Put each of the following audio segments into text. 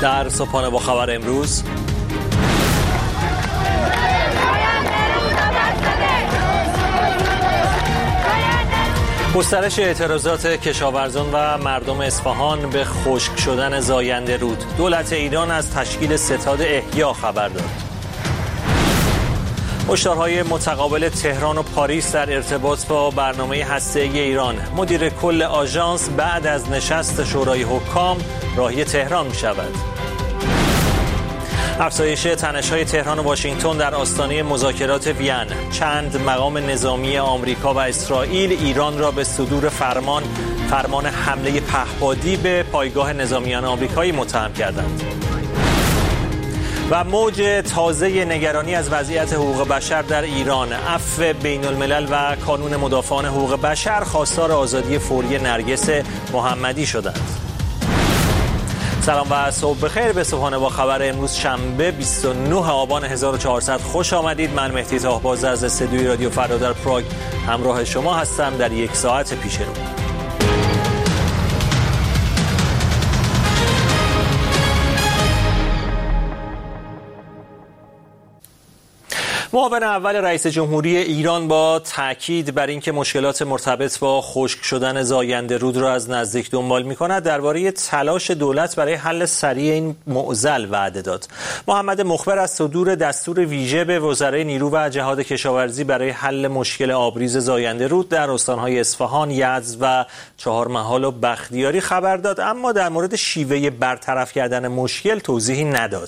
در صبحانه با خبر امروز، گسترش اعتراضات کشاورزان و مردم اصفهان به خشک شدن زاینده رود. دولت ایران از تشکیل ستاد احیا خبر داد. هشدارهای متقابل تهران و پاریس در ارتباط با برنامه هسته‌ای ایران. مدیر کل آژانس بعد از نشست شورای حکام راهی تهران می شود. افزایش تنش‌های تهران و واشنگتن در آستانه مذاکرات وین. چند مقام نظامی آمریکا و اسرائیل ایران را به صدور فرمان حمله پهپادی به پایگاه نظامیان آمریکایی متهم کردند. و موج تازه نگرانی از وضعیت حقوق بشر در ایران. عفو بین الملل و کانون مدافعان حقوق بشر خواستار آزادی فوری نرگس محمدی شدند. سلام و صبح بخیر به صبحانه با خبر امروز شنبه 29 آبان 1400 خوش آمدید. من مهدی طاهباز از استودیوی رادیو فردا در پراگ همراه شما هستم در یک ساعت پیش رو. معاون اول رئیس جمهوری ایران با تاکید بر اینکه مشکلات مرتبط با خشک شدن زاینده رود را از نزدیک دنبال می‌کند، درباره تلاش دولت برای حل سریع این معضل وعده داد. محمد مخبر از صدور دستور ویژه به وزرای نیرو و جهاد کشاورزی برای حل مشکل آبریز زاینده رود در استان‌های اصفهان، یزد و چهارمحال و بختیاری خبر داد، اما در مورد شیوه برطرف کردن مشکل توضیحی نداد.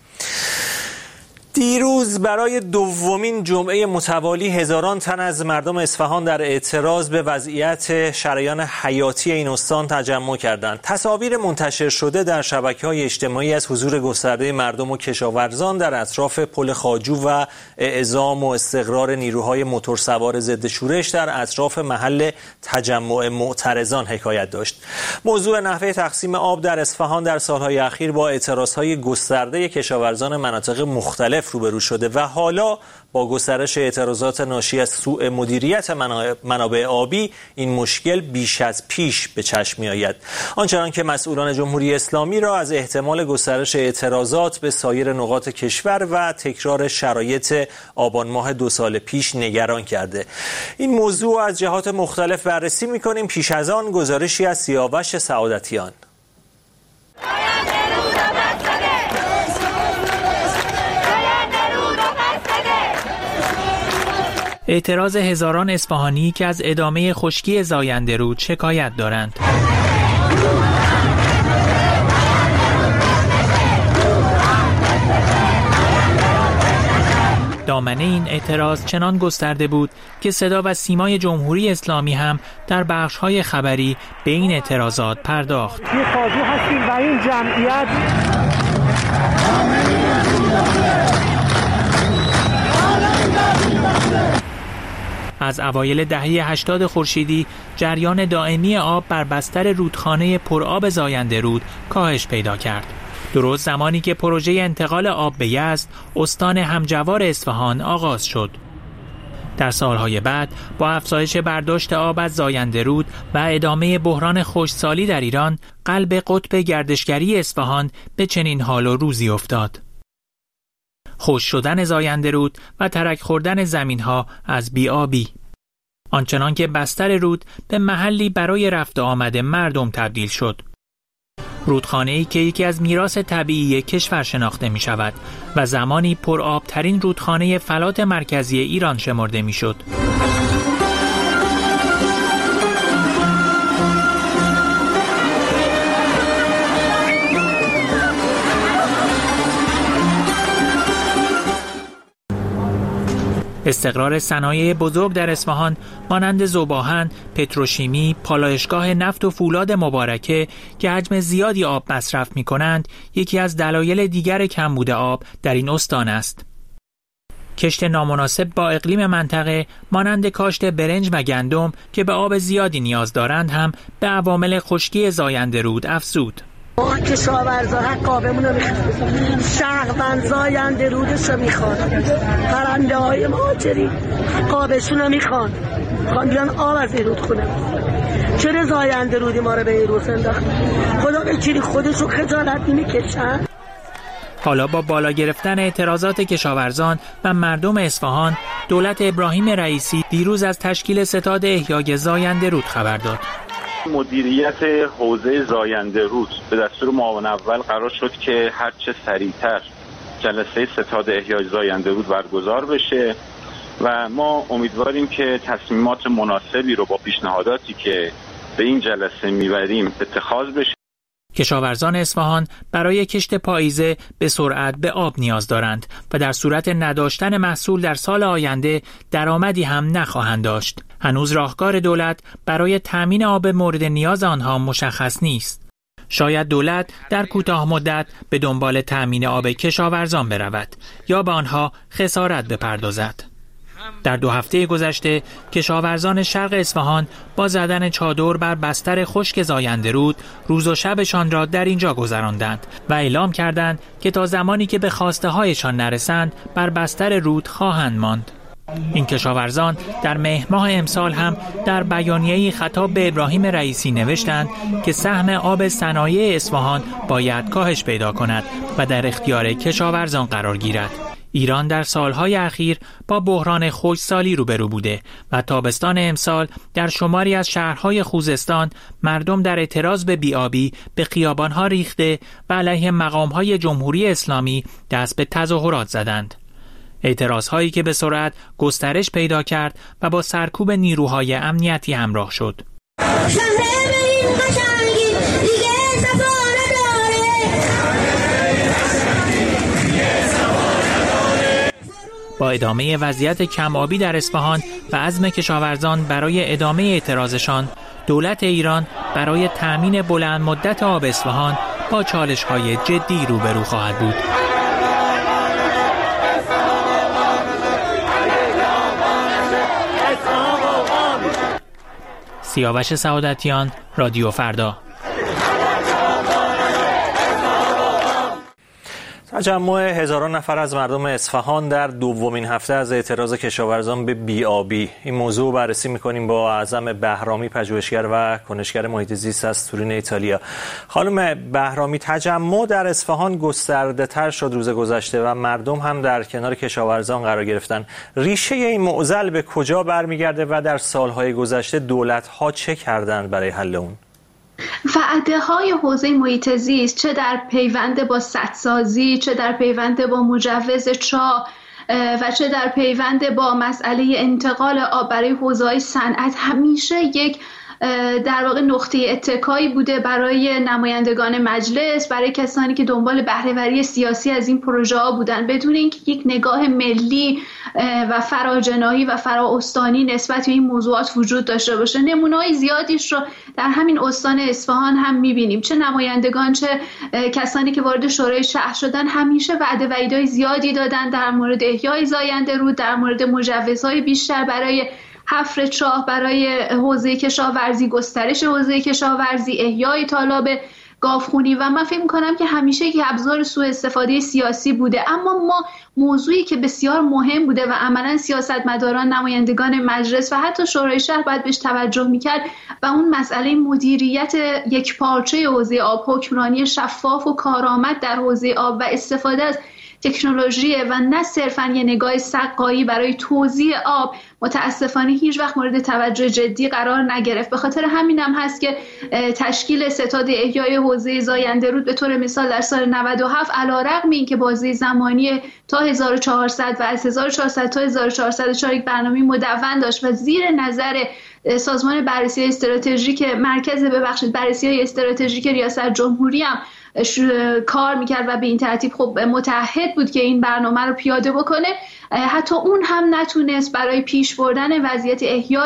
دیروز برای دومین جمعه متوالی هزاران تن از مردم اصفهان در اعتراض به وضعیت شریان حیاتی این استان تجمع کردند. تصاویر منتشر شده در شبکه‌های اجتماعی از حضور گسترده مردم و کشاورزان در اطراف پل خواجو و اعزام و استقرار نیروهای موتورسوار ضد شورش در اطراف محل تجمع معترضان حکایت داشت. موضوع نحوه تقسیم آب در اصفهان در سالهای اخیر با اعتراضهای گسترده کشاورزان مناطق مختلف روبرو شده و حالا با گسترش اعتراضات ناشی از سوء مدیریت منابع آبی این مشکل بیش از پیش به چشم می‌آید. آنچنان که مسئولان جمهوری اسلامی را از احتمال گسترش اعتراضات به سایر نقاط کشور و تکرار شرایط آبان ماه 2 سال پیش نگران کرده. این موضوع از جهات مختلف بررسی می‌کنیم. پیش از آن گزارشی از سیاوش سعادتیان. اعتراض هزاران اصفهانی که از ادامه خشکی زاینده رود شکایت دارند. دامنه این اعتراض چنان گسترده بود که صدا و سیمای جمهوری اسلامی هم در بخش‌های خبری به این اعتراضات پرداخت. یه خواجو هستیم و این جمعیت از اوایل دهه 80 خورشیدی جریان دائمی آب بر بستر رودخانه پرآب زاینده رود کاهش پیدا کرد. درست زمانی که پروژه انتقال آب به یزد، استان همجوار اصفهان آغاز شد. در سالهای بعد با افزایش برداشت آب از زاینده رود و ادامه بحران خشکسالی در ایران، قلب قطب گردشگری اصفهان به چنین حال و روزی افتاد. خشک شدن زاینده رود و ترک خوردن زمینها از بی‌آبی. آنچنان که بستر رود به محلی برای رفت و آمد مردم تبدیل شد. رودخانه‌ای که یکی از میراث طبیعی کشور شناخته می شود و زمانی پرآبترین رودخانه فلات مرکزی ایران شمرده می شد. استقرار صنایع بزرگ در اصفهان مانند ذوب‌آهن، پتروشیمی، پالایشگاه نفت و فولاد مبارکه که حجم زیادی آب مصرف می‌کنند، یکی از دلایل دیگر کمبود آب در این استان است. کشت نامناسب با اقلیم منطقه مانند کاشت برنج و گندم که به آب زیادی نیاز دارند هم به عوامل خشکی زاینده رود افزود. کشاورزا حق آبمون رو میخواد، شهروند زاینده رودش رو میخواد، پرنده های مهاجری حق آبشون رو میخواد. خواهم بیان آب از این رود کنه. چرا زاینده رودی ما رو به این رود انداخت؟ خدا بکیری خودشو خجالت نمیکشن. حالا با بالا گرفتن اعتراضات کشاورزان و مردم اصفهان، دولت ابراهیم رئیسی دیروز از تشکیل ستاد احیای زاینده رود خبر داد. مدیریت حوزه زاینده رود به دستور معاون اول قرار شد که هرچه سریعتر جلسه ستاد احیای زاینده رود برگزار بشه و ما امیدواریم که تصمیمات مناسبی رو با پیشنهاداتی که به این جلسه میبریم اتخاذ بشه. کشاورزان اصفهان برای کشت پاییزه به سرعت به آب نیاز دارند و در صورت نداشتن محصول در سال آینده درآمدی هم نخواهند داشت. هنوز راهکار دولت برای تامین آب مورد نیاز آنها مشخص نیست. شاید دولت در کوتاه مدت به دنبال تامین آب کشاورزان برود یا به آنها خسارت بپردازد. در 2 هفته گذشته کشاورزان شرق اصفهان با زدن چادر بر بستر خشک زاینده رود روز و شبشان را در اینجا گذراندند و اعلام کردند که تا زمانی که به خواسته هایشان نرسند بر بستر رود خواهند ماند. این کشاورزان در مهر ماه امسال هم در بیانیه‌ای خطاب به ابراهیم رئیسی نوشتند که سهم آب صنایع اصفهان باید کاهش پیدا کند و در اختیار کشاورزان قرار گیرد. ایران در سالهای اخیر با بحران خشکسالی روبرو بوده و تابستان امسال در شماری از شهرهای خوزستان مردم در اعتراض به بی‌آبی به خیابانها ریخته و علیه مقامهای جمهوری اسلامی دست به تظاهرات زدند. اعتراضهایی که به سرعت گسترش پیدا کرد و با سرکوب نیروهای امنیتی همراه شد. با ادامه وضعیت کم‌آبی در اصفهان و عزم کشاورزان برای ادامه اعتراضشان، دولت ایران برای تأمین بلند مدت آب اصفهان با چالش‌های جدی روبرو خواهد بود. سیاوش سعادتیان، رادیو فردا. تجمع هزاران نفر از مردم اصفهان در 2مین هفته از اعتراض کشاورزان به بی‌آبی. این موضوع بررسی می‌کنیم با اعظم بهرامی، پژوهشگر و کنشگر محیط زیست از تورین ایتالیا. خانم بهرامی، تجمع در اصفهان گسترده‌تر شد روز گذشته و مردم هم در کنار کشاورزان قرار گرفتن. ریشه این معضل به کجا برمیگرده و در سالهای گذشته دولت‌ها چه کردند برای حل اون؟ وعده‌های حوزه محیط زیست، چه در پیوند با سدسازی، چه در پیوند با مجوز چاه و چه در پیوند با مسئله انتقال آب برای حوزه‌های صنعت، همیشه یک در واقع نقطه اتکایی بوده برای نمایندگان مجلس، برای کسانی که دنبال بهره‌وری سیاسی از این پروژه ها بودن، بدون اینکه یک نگاه ملی و فراجناحی و فرااستانی نسبت به این موضوعات وجود داشته باشه. نمونه‌های زیادیش رو در همین استان اصفهان هم می‌بینیم. چه نمایندگان چه کسانی که وارد شورای شهر شدن همیشه وعده و ایدهای زیادی دادن در مورد احیای زاینده رود، در مورد مجوزهای بیشتر برای حفر چاه برای حوزه کشاورزی، گسترش حوزه کشاورزی، احیای تالاب گاوخونی و من فکر می‌کنم که همیشه یک ابزار سوء استفاده سیاسی بوده. اما ما موضوعی که بسیار مهم بوده و عملاً سیاستمداران، نمایندگان مجلس و حتی شورای شهر باید بهش توجه می‌کرد و اون مسئله مدیریت یکپارچه حوزه آب، حکمرانی شفاف و کارآمد در حوزه آب و استفاده از تکنولوژی و نه صرفاً یه نگاه سقایی برای توزیع آب متاسفانه هیچ وقت مورد توجه جدی قرار نگرفت. به خاطر همین هم هست که تشکیل ستاد احیای حوزه زاینده رود به طور مثال در سال 97 علیرغم اینکه بازه زمانی تا 1400 و از 1400 تا 1404 یک برنامه مدون داشت و زیر نظر سازمان بررسی استراتژیک بررسی استراتژیک ریاست جمهوری هم کار میکرد و به این ترتیب خب متعهد بود که این برنامه رو پیاده بکنه، حتی اون هم نتونست برای پیش بردن وضعیت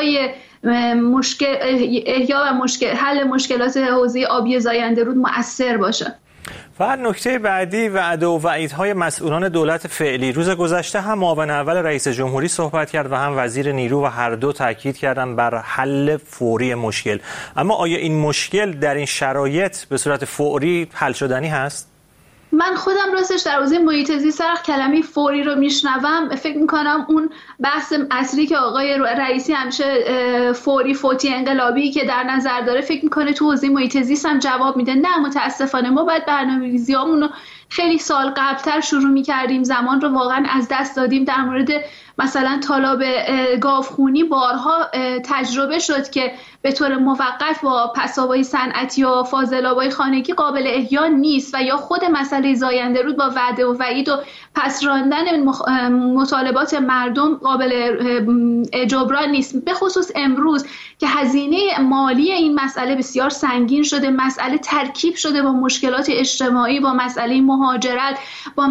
حل مشکلات حوزه آبی زاینده رود مؤثر باشه. و نکته بعدی، وعده و وعیدهای مسئولان دولت فعلی. روز گذشته هم معاون اول رئیس جمهوری صحبت کرد و هم وزیر نیرو و هر دو تاکید کردن بر حل فوری مشکل. اما آیا این مشکل در این شرایط به صورت فوری حل شدنی هست؟ من خودم راستش در حوزه محیط زیست هر کلمه فوری رو میشنوم فکر میکنم اون بحث اصلی که آقای رئیسی همیشه فوتی انقلابی که در نظر داره فکر میکنه تو حوزه محیط زیست هم جواب میده. نه، متاسفانه ما باید برنامه‌ریزیامون رو خیلی سال قبلتر شروع میکردیم. زمان رو واقعا از دست دادیم. در مورد مثلا تالاب گاوخونی بارها تجربه شد که به طور موقت با پسابای صنعتی یا فاضلابای خانگی قابل احیا نیست و یا خود مسئله زاینده رود با وعده و وعید و پس راندن مطالبات مردم قابل جبران نیست. به خصوص امروز که هزینه مالی این مسئله بسیار سنگین شده، مسئله ترکیب شده با مشکلات اجتماعی، با مسئله مهاجرت، با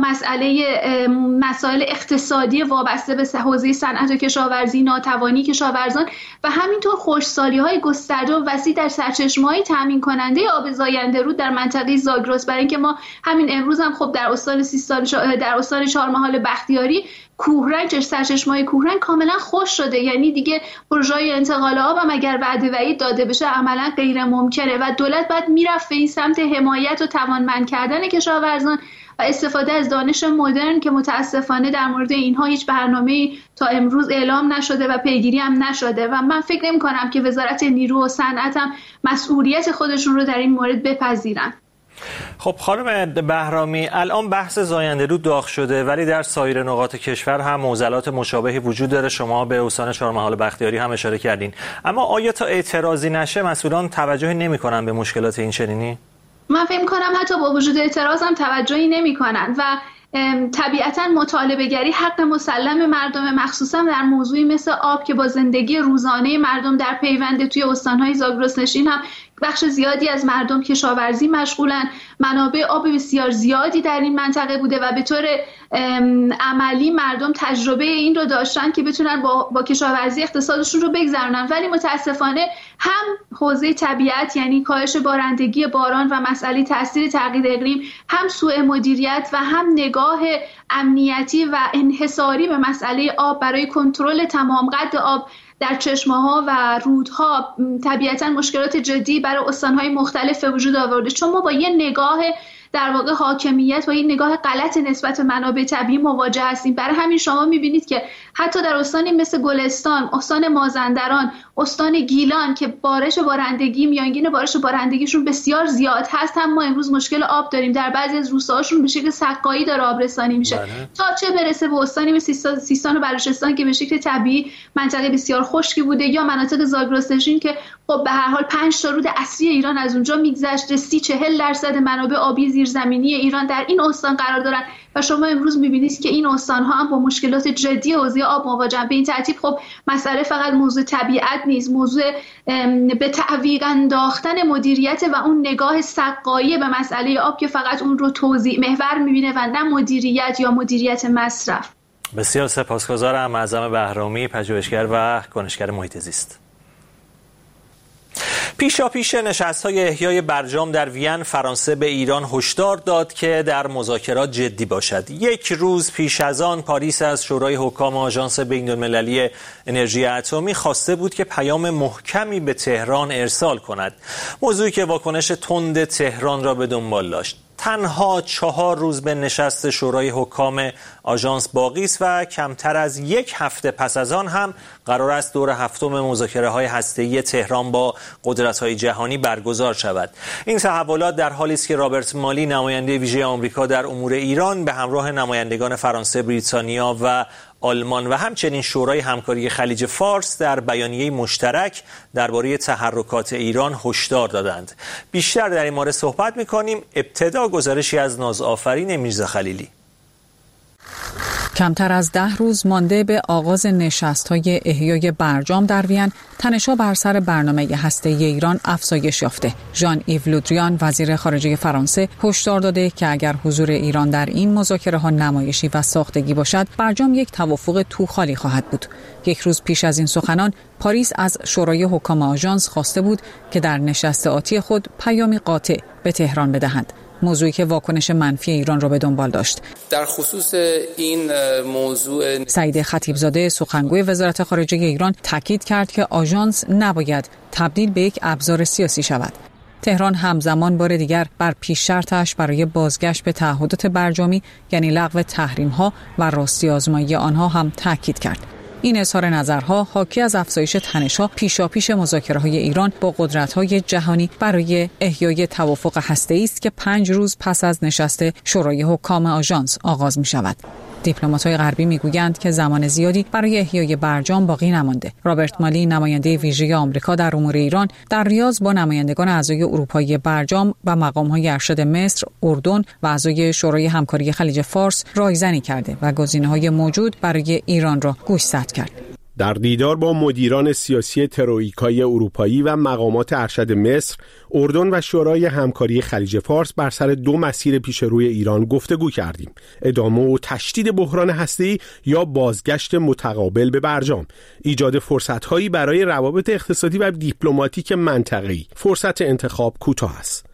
مسائل اقتصادی وابسته به حوزه صنعت و کشاورزی، ناتوانی کشاورزان و همینطور خشکسالی‌های گسترده و وسیع در سرچشمه‌های تامین کننده آب زاینده رود در منطقه زاگرس. برای اینکه ما همین امروز هم خب در استان چهارمحال بختیاری کوهرنگ، سرچشمه‌های کوهرنگ کاملا خشک شده. یعنی دیگه پروژه‌های انتقال آب هم اگر وعده وعید داده بشه عملا غیر ممکنه و دولت باید میرفت به این سمت حمایت و توانمند کردن کشاورزان و استفاده از دانش مدرن که متاسفانه در مورد اینها هیچ برنامه‌ای تا امروز اعلام نشده و پیگیری هم نشده و من فکر نمی‌کنم که وزارت نیرو و صنعت هم مسئولیت خودشون رو در این مورد بپذیرن. خب خانم بهرامی، الان بحث زاینده رود داغ شده ولی در سایر نقاط کشور هم معضلات مشابهی وجود داره. شما به استان چهارمحال بختیاری هم اشاره کردین، اما آیا تا اعتراضی نشه مسئولان توجهی نمی‌کنن به مشکلات این چنینی؟ من فکر می‌کنم حتی با وجود اعتراض هم توجهی نمی‌کنن و طبیعتاً مطالبه گری حق مسلم مردم، مخصوصا در موضوعی مثل آب که با زندگی روزانه مردم در پیوند. توی استان‌های زاگرس نشین هم بخش زیادی از مردم کشاورزی مشغولن. منابع آب بسیار زیادی در این منطقه بوده و به طور عملی مردم تجربه این رو داشتن که بتونن با کشاورزی اقتصادشون رو بگذرونن. ولی متاسفانه هم حوزه طبیعت یعنی کاهش بارندگی باران و مسئله تاثیر تغییر اقلیم، هم سوء مدیریت و هم نگاه امنیتی و انحصاری به مسئله آب برای کنترل تمام قد آب در چشمه‌ها و رودها طبیعتاً مشکلات جدی برای استان‌های مختلف وجود آورده. چون ما با یه نگاه در واقع حاکمیت و این نگاه غلط نسبت به منابع طبیعی مواجه هستیم. برای همین شما می‌بینید که حتی در استانی مثل گلستان، استان مازندران، استان گیلان که میانگین بارش بارندگیشون بسیار زیاد هست، هم ما امروز مشکل آب داریم. در بعضی از روستاهاشون به شکل سقایی داره آبرسانی میشه. تا چه برسه به استانی مثل سیستان و بلوچستان که به شکل طبیعی منطقه بسیار خشکی بوده، یا مناطق زاگرس نشین که خب به هر حال 5 تا رود اصلی ایران از اونجا میگذشته. 30-40% منابع آبی زیرزمینی ایران در این استان قرار دارن و شما امروز می‌بینید که این استان‌ها هم با مشکلات جدی حوزه آب مواجهن. به این ترتیب خب مسئله فقط موضوع طبیعت نیست، موضوع به تعویق انداختن مدیریت و اون نگاه سقایی به مسئله آب که فقط اون رو توزیع محور می‌بینه و نه مدیریت یا مدیریت مصرف. بسیار سپاسگزارم. معظم بهرامی، پژوهشگر و کنشگر محیط زیست. پیشاپیش نشست‌های احیای برجام در وین فرانسه به ایران هشدار داد که در مذاکرات جدی باشد. یک روز پیش از آن پاریس از شورای حکام آژانس بین‌المللی انرژی اتمی خواسته بود که پیام محکمی به تهران ارسال کند، موضوعی که واکنش تند تهران را به دنبال داشت. تنها 4 روز به نشست شورای حکام آژانس باقی است و کمتر از 1 هفته پس از آن هم قرار است دور 7م مذاکره‌های هسته‌ای تهران با قدرت‌های جهانی برگزار شود. این تحولات در حالی است که رابرت مالی، نماینده ویژه آمریکا در امور ایران، به همراه نمایندگان فرانسه، بریتانیا و آلمان و همچنین شورای همکاری خلیج فارس در بیانیه مشترک درباره تحرکات ایران هشدار دادند. بیشتر در این مورد صحبت می‌کنیم. ابتدا گزارشی از نازآفرین میرزا خلیلی. کمتر از 10 روز مانده به آغاز نشست‌های احیای برجام در وین، تنش‌ها بر سر برنامه هسته‌ای ایران افزایش یافته. ژان ایو لودریان، وزیر خارجه فرانسه، هشدار داده که اگر حضور ایران در این مذاکره‌ها نمایشی و ساختگی باشد، برجام یک توافق توخالی خواهد بود. 1 روز پیش از این سخنان، پاریس از شورای حکام آژانس خواسته بود که در نشست آتی خود پیامی قاطع به تهران بدهند، موضوعی که واکنش منفی ایران را به دنبال داشت. در خصوص این موضوع سعید خطیبزاده، سخنگوی وزارت خارجه ایران، تاکید کرد که آژانس نباید تبدیل به یک ابزار سیاسی شود. تهران همزمان بار دیگر بر پیش شرطش برای بازگشت به تعهدات برجامی یعنی لغو تحریم‌ها و راستی آزمایی آنها هم تاکید کرد. این اظهار نظرها حاکی از افزایش تنش‌ها پیشاپیش مذاکره‌های ایران با قدرت‌های جهانی برای احیای توافق هسته‌ای است که 5 روز پس از نشست شورای حکام آژانس آغاز می‌شود. دیپلمات‌های غربی می‌گویند که زمان زیادی برای احیای برجام باقی نمانده. رابرت مالی، نماینده ویژه آمریکا در امور ایران، در ریاض با نمایندگان اعضای اروپایی برجام و مقام‌های ارشد مصر، اردن و اعضای شورای همکاری خلیج فارس رایزنی کرده و گزینه‌های موجود برای ایران را گوشزد کرد. در دیدار با مدیران سیاسی تروئیکای اروپایی و مقامات ارشد مصر، اردن و شورای همکاری خلیج فارس بر سر 2 مسیر پیش روی ایران گفتگو کردیم: ادامه و تشدید بحران هسته‌ای یا بازگشت متقابل به برجام، ایجاد فرصت‌هایی برای روابط اقتصادی و دیپلماتیک منطقه‌ای. فرصت انتخاب کوتاه است.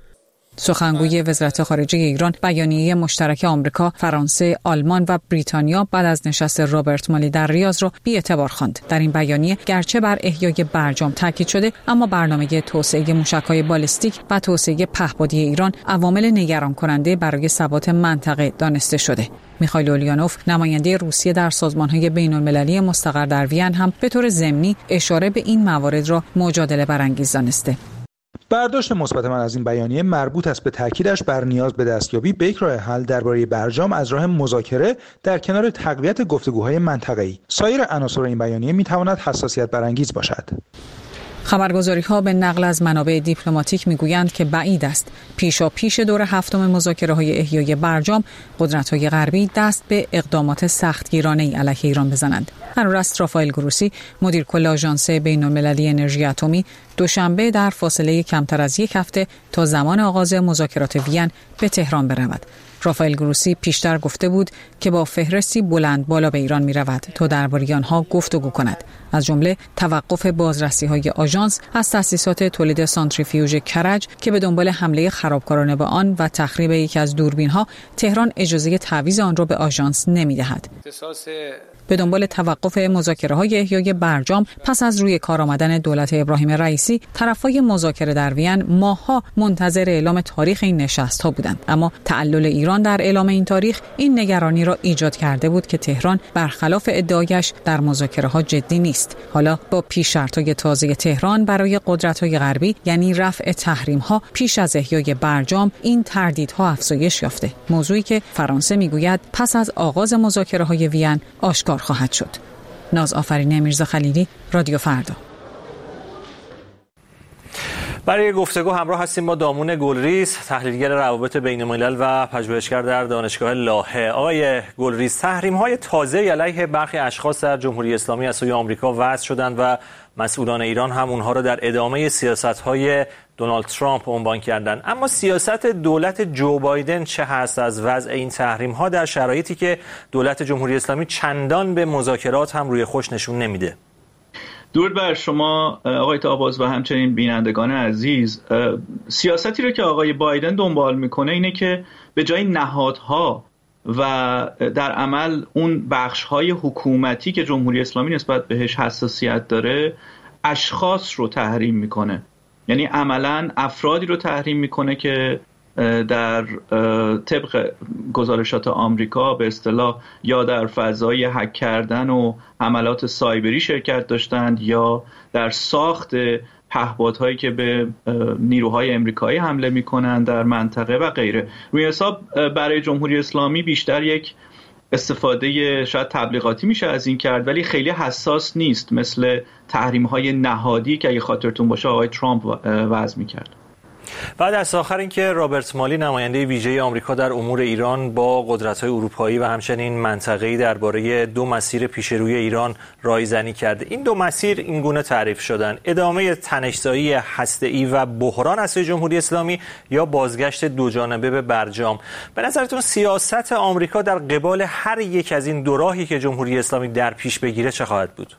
سخنگوی وزارت خارجه ایران بیانیه مشترک آمریکا، فرانسه، آلمان و بریتانیا بعد از نشست رابرت مالی در ریاض را بی‌اعتبار خواند. در این بیانیه گرچه بر احیای برجام تاکید شده، اما برنامه توسعه موشک‌های بالستیک و توسعه پهپادی ایران عوامل نگران کننده برای ثبات منطقه دانسته شده. میخائیل اولیانوف، نماینده روسیه در سازمان‌های بین‌المللی مستقر در وین، هم به طور ضمنی اشاره به این موارد را مجادله برانگیز دانسته. برداشت مثبت من از این بیانیه مربوط است به تاکیدش بر نیاز به دستیابی به یک راه حل درباره برجام از راه مذاکره در کنار تقویت گفتگوهای منطقه‌ای. سایر عناصر این بیانیه می‌تواند حساسیت برانگیز باشد. خبرگزاری‌ها به نقل از منابع دیپلماتیک می‌گویند که بعید است پیش دور 7 مذاکره‌های احیای برجام قدرت‌های غربی دست به اقدامات سختگیرانه‌ای علیه ایران بزنند. قرار است رافائل گروسی، مدیر کل آژانس بین‌المللی انرژی اتمی، دوشنبه در فاصله کمتر از 1 هفته تا زمان آغاز مذاکرات وین به تهران برود. رافائل گروسی پیشتر گفته بود که با فهرستی بلند بالا به ایران می رود تا درباره آنها گفتگو کند، از جمله توقف بازرسی‌های آژانس از تأسیسات تولید سانتریفیوژ کرج که به دنبال حمله خرابکارانه به آن و تخریب یکی از دوربین‌ها تهران اجازه تعویض آن را به آژانس نمی‌دهد. به دنبال توقف مذاکره‌های احیای برجام پس از روی کار آمدن دولت ابراهیم رئیسی، طرفای مذاکره در وین ماه‌ها منتظر اعلام تاریخ این نشست‌ها بودند، اما تعلل ایران در اعلام این تاریخ این نگرانی را ایجاد کرده بود که تهران برخلاف ادعایش در مذاکره‌ها جدی نیست. حالا با پیش شرط‌های تازه تهران برای قدرت‌های غربی یعنی رفع تحریم‌ها پیش از احیای برجام، این تردیدها افزایش یافته، موضوعی که فرانسه میگوید پس از آغاز مذاکره‌های وین آشکار خواهد شد. ناز آفرین میرزا خلیلی، رادیو فردا. برای گفتگو همراه هستیم با دامون گلریز، تحلیلگر روابط بین‌الملل و پژوهشگر در دانشگاه لاهه. آقای گلریز، تحریم‌های تازه علیه برخی اشخاص در جمهوری اسلامی از سوی آمریکا وضع شدند و مسئولان ایران هم اونها را در ادامه سیاست‌های دونالد ترامپ عنوان کردند. اما سیاست دولت جو بایدن چه هست از وضع این تحریم‌ها در شرایطی که دولت جمهوری اسلامی چندان به مذاکرات هم روی خوش نشون نمیده؟ درود بر شما آقای تاباز و همچنین بینندگان عزیز. سیاستی رو که آقای بایدن دنبال میکنه اینه که به جای نهادها و در عمل اون بخش‌های حکومتی که جمهوری اسلامی نسبت بهش حساسیت داره، اشخاص رو تحریم میکنه. یعنی عملاً افرادی رو تحریم میکنه که در طبق گزارشات آمریکا به اصطلاح یا در فضای هک کردن و حملات سایبری شرکت داشتند یا در ساخت پهپادهایی که به نیروهای امریکایی حمله میکنند در منطقه و غیره. روی حساب برای جمهوری اسلامی بیشتر یک استفاده شاید تبلیغاتی میشه از این کرد، ولی خیلی حساس نیست، مثل تحریم‌های نهادی که اگه خاطرتون باشه آقای ترامپ وضع میکرد. بعد از آخر اینکه رابرت مالی، نماینده ویژه آمریکا در امور ایران، با قدرت‌های اروپایی و همچنین منطقه‌ای درباره 2 مسیر پیش روی ایران رایزنی کرده. این 2 مسیر این گونه تعریف شدن: ادامه تنش‌زایی هسته‌ای و بحران از سوی جمهوری اسلامی یا بازگشت دوجانبه به برجام. به نظرتون سیاست آمریکا در قبال هر یک از این 2 راهی که جمهوری اسلامی در پیش بگیره چه خواهد بود؟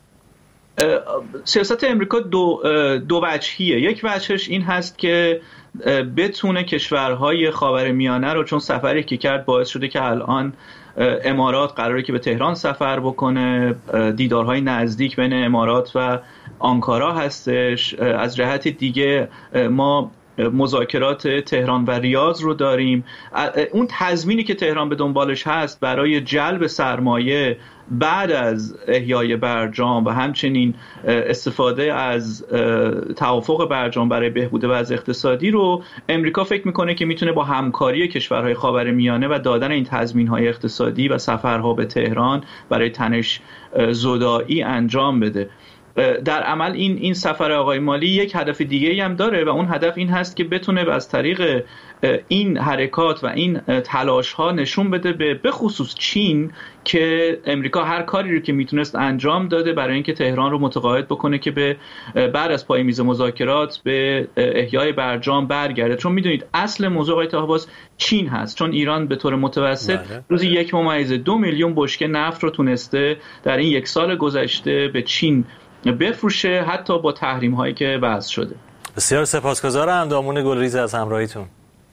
سیاست امریکا دو وجهیه. یک وجهش این هست که بتونه کشورهای خاورمیانه رو، چون سفری که کرد باعث شده که الان امارات قراره که به تهران سفر بکنه، دیدارهای نزدیک بین امارات و آنکارا هستش. از جهت دیگه ما مذاکرات تهران و ریاض رو داریم. اون تضمینی که تهران به دنبالش هست برای جلب سرمایه بعد از احیای برجام و همچنین استفاده از توافق برجام برای بهبود وضع اقتصادی رو امریکا فکر میکنه که میتونه با همکاری کشورهای خاورمیانه و دادن این تضمین‌های اقتصادی و سفرها به تهران برای تنش زدایی انجام بده. در عمل این سفر آقای مالی یک هدف دیگه‌ای هم داره و اون هدف این هست که بتونه از طریق این حرکات و این تلاش‌ها نشون بده به خصوص چین که امریکا هر کاری رو که میتونست انجام داده برای اینکه تهران رو متقاعد بکنه که به بعد از پای میز مذاکرات به احیای برجام برگرده. چون میدونید اصل موضوع آقای طاه‌آواز چین هست، چون ایران به طور متوسط روزی 1.2 میلیون بشکه نفت رو تونسته در این یک سال گذشته به چین بفروشه، حتی با تحریم هایی که وضع شده. بسیار سپاسگزارم دامون گلریز از همراهیتون.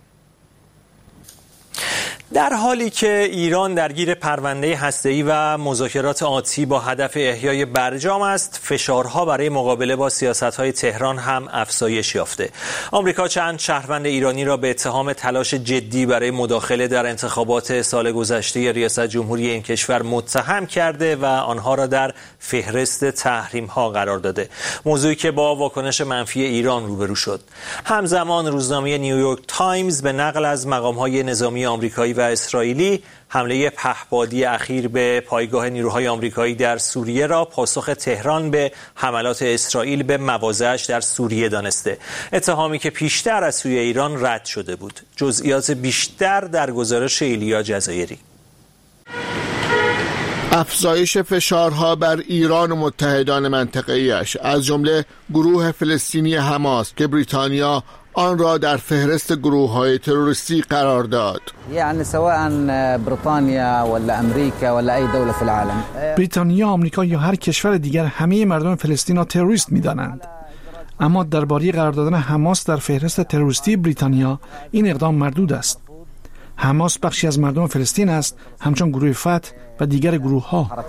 در حالی که ایران درگیر پرونده هسته‌ای و مذاکرات آتی با هدف احیای برجام است، فشارها برای مقابله با سیاست‌های تهران هم افزایش یافته. آمریکا چند شهروند ایرانی را به اتهام تلاش جدی برای مداخله در انتخابات سال گذشته ریاست جمهوری این کشور متهم کرده و آنها را در فهرست تحریم‌ها قرار داده. موضوعی که با واکنش منفی ایران روبرو شد. همزمان روزنامه نیویورک تایمز به نقل از مقام‌های نظامی آمریکایی و اسرائیلی حمله پهپادی اخیر به پایگاه نیروهای آمریکایی در سوریه را پاسخ تهران به حملات اسرائیل به مواضعش در سوریه دانسته. اتهامی که پیشتر از سوی ایران رد شده بود. جزئیات بیشتر در گزارش ایلیا جزایری. افزایش فشارها بر ایران و متحدان منطقه‌ایش از جمله گروه فلسطینی حماس که بریتانیا آن را در فهرست گروه‌های تروریستی قرار داد. یعنی سواء بریتانیا ولا امریکا ولا ای دوله فی العالم، بریتانیا، آمریکا یا هر کشور دیگر همه مردم فلسطین را تروریست می‌دانند. اما درباره قرار دادن حماس در فهرست تروریستی بریتانیا این اقدام مردود است. حماس بخشی از مردم فلسطین است، همچون گروه فتح و دیگر گروه‌ها.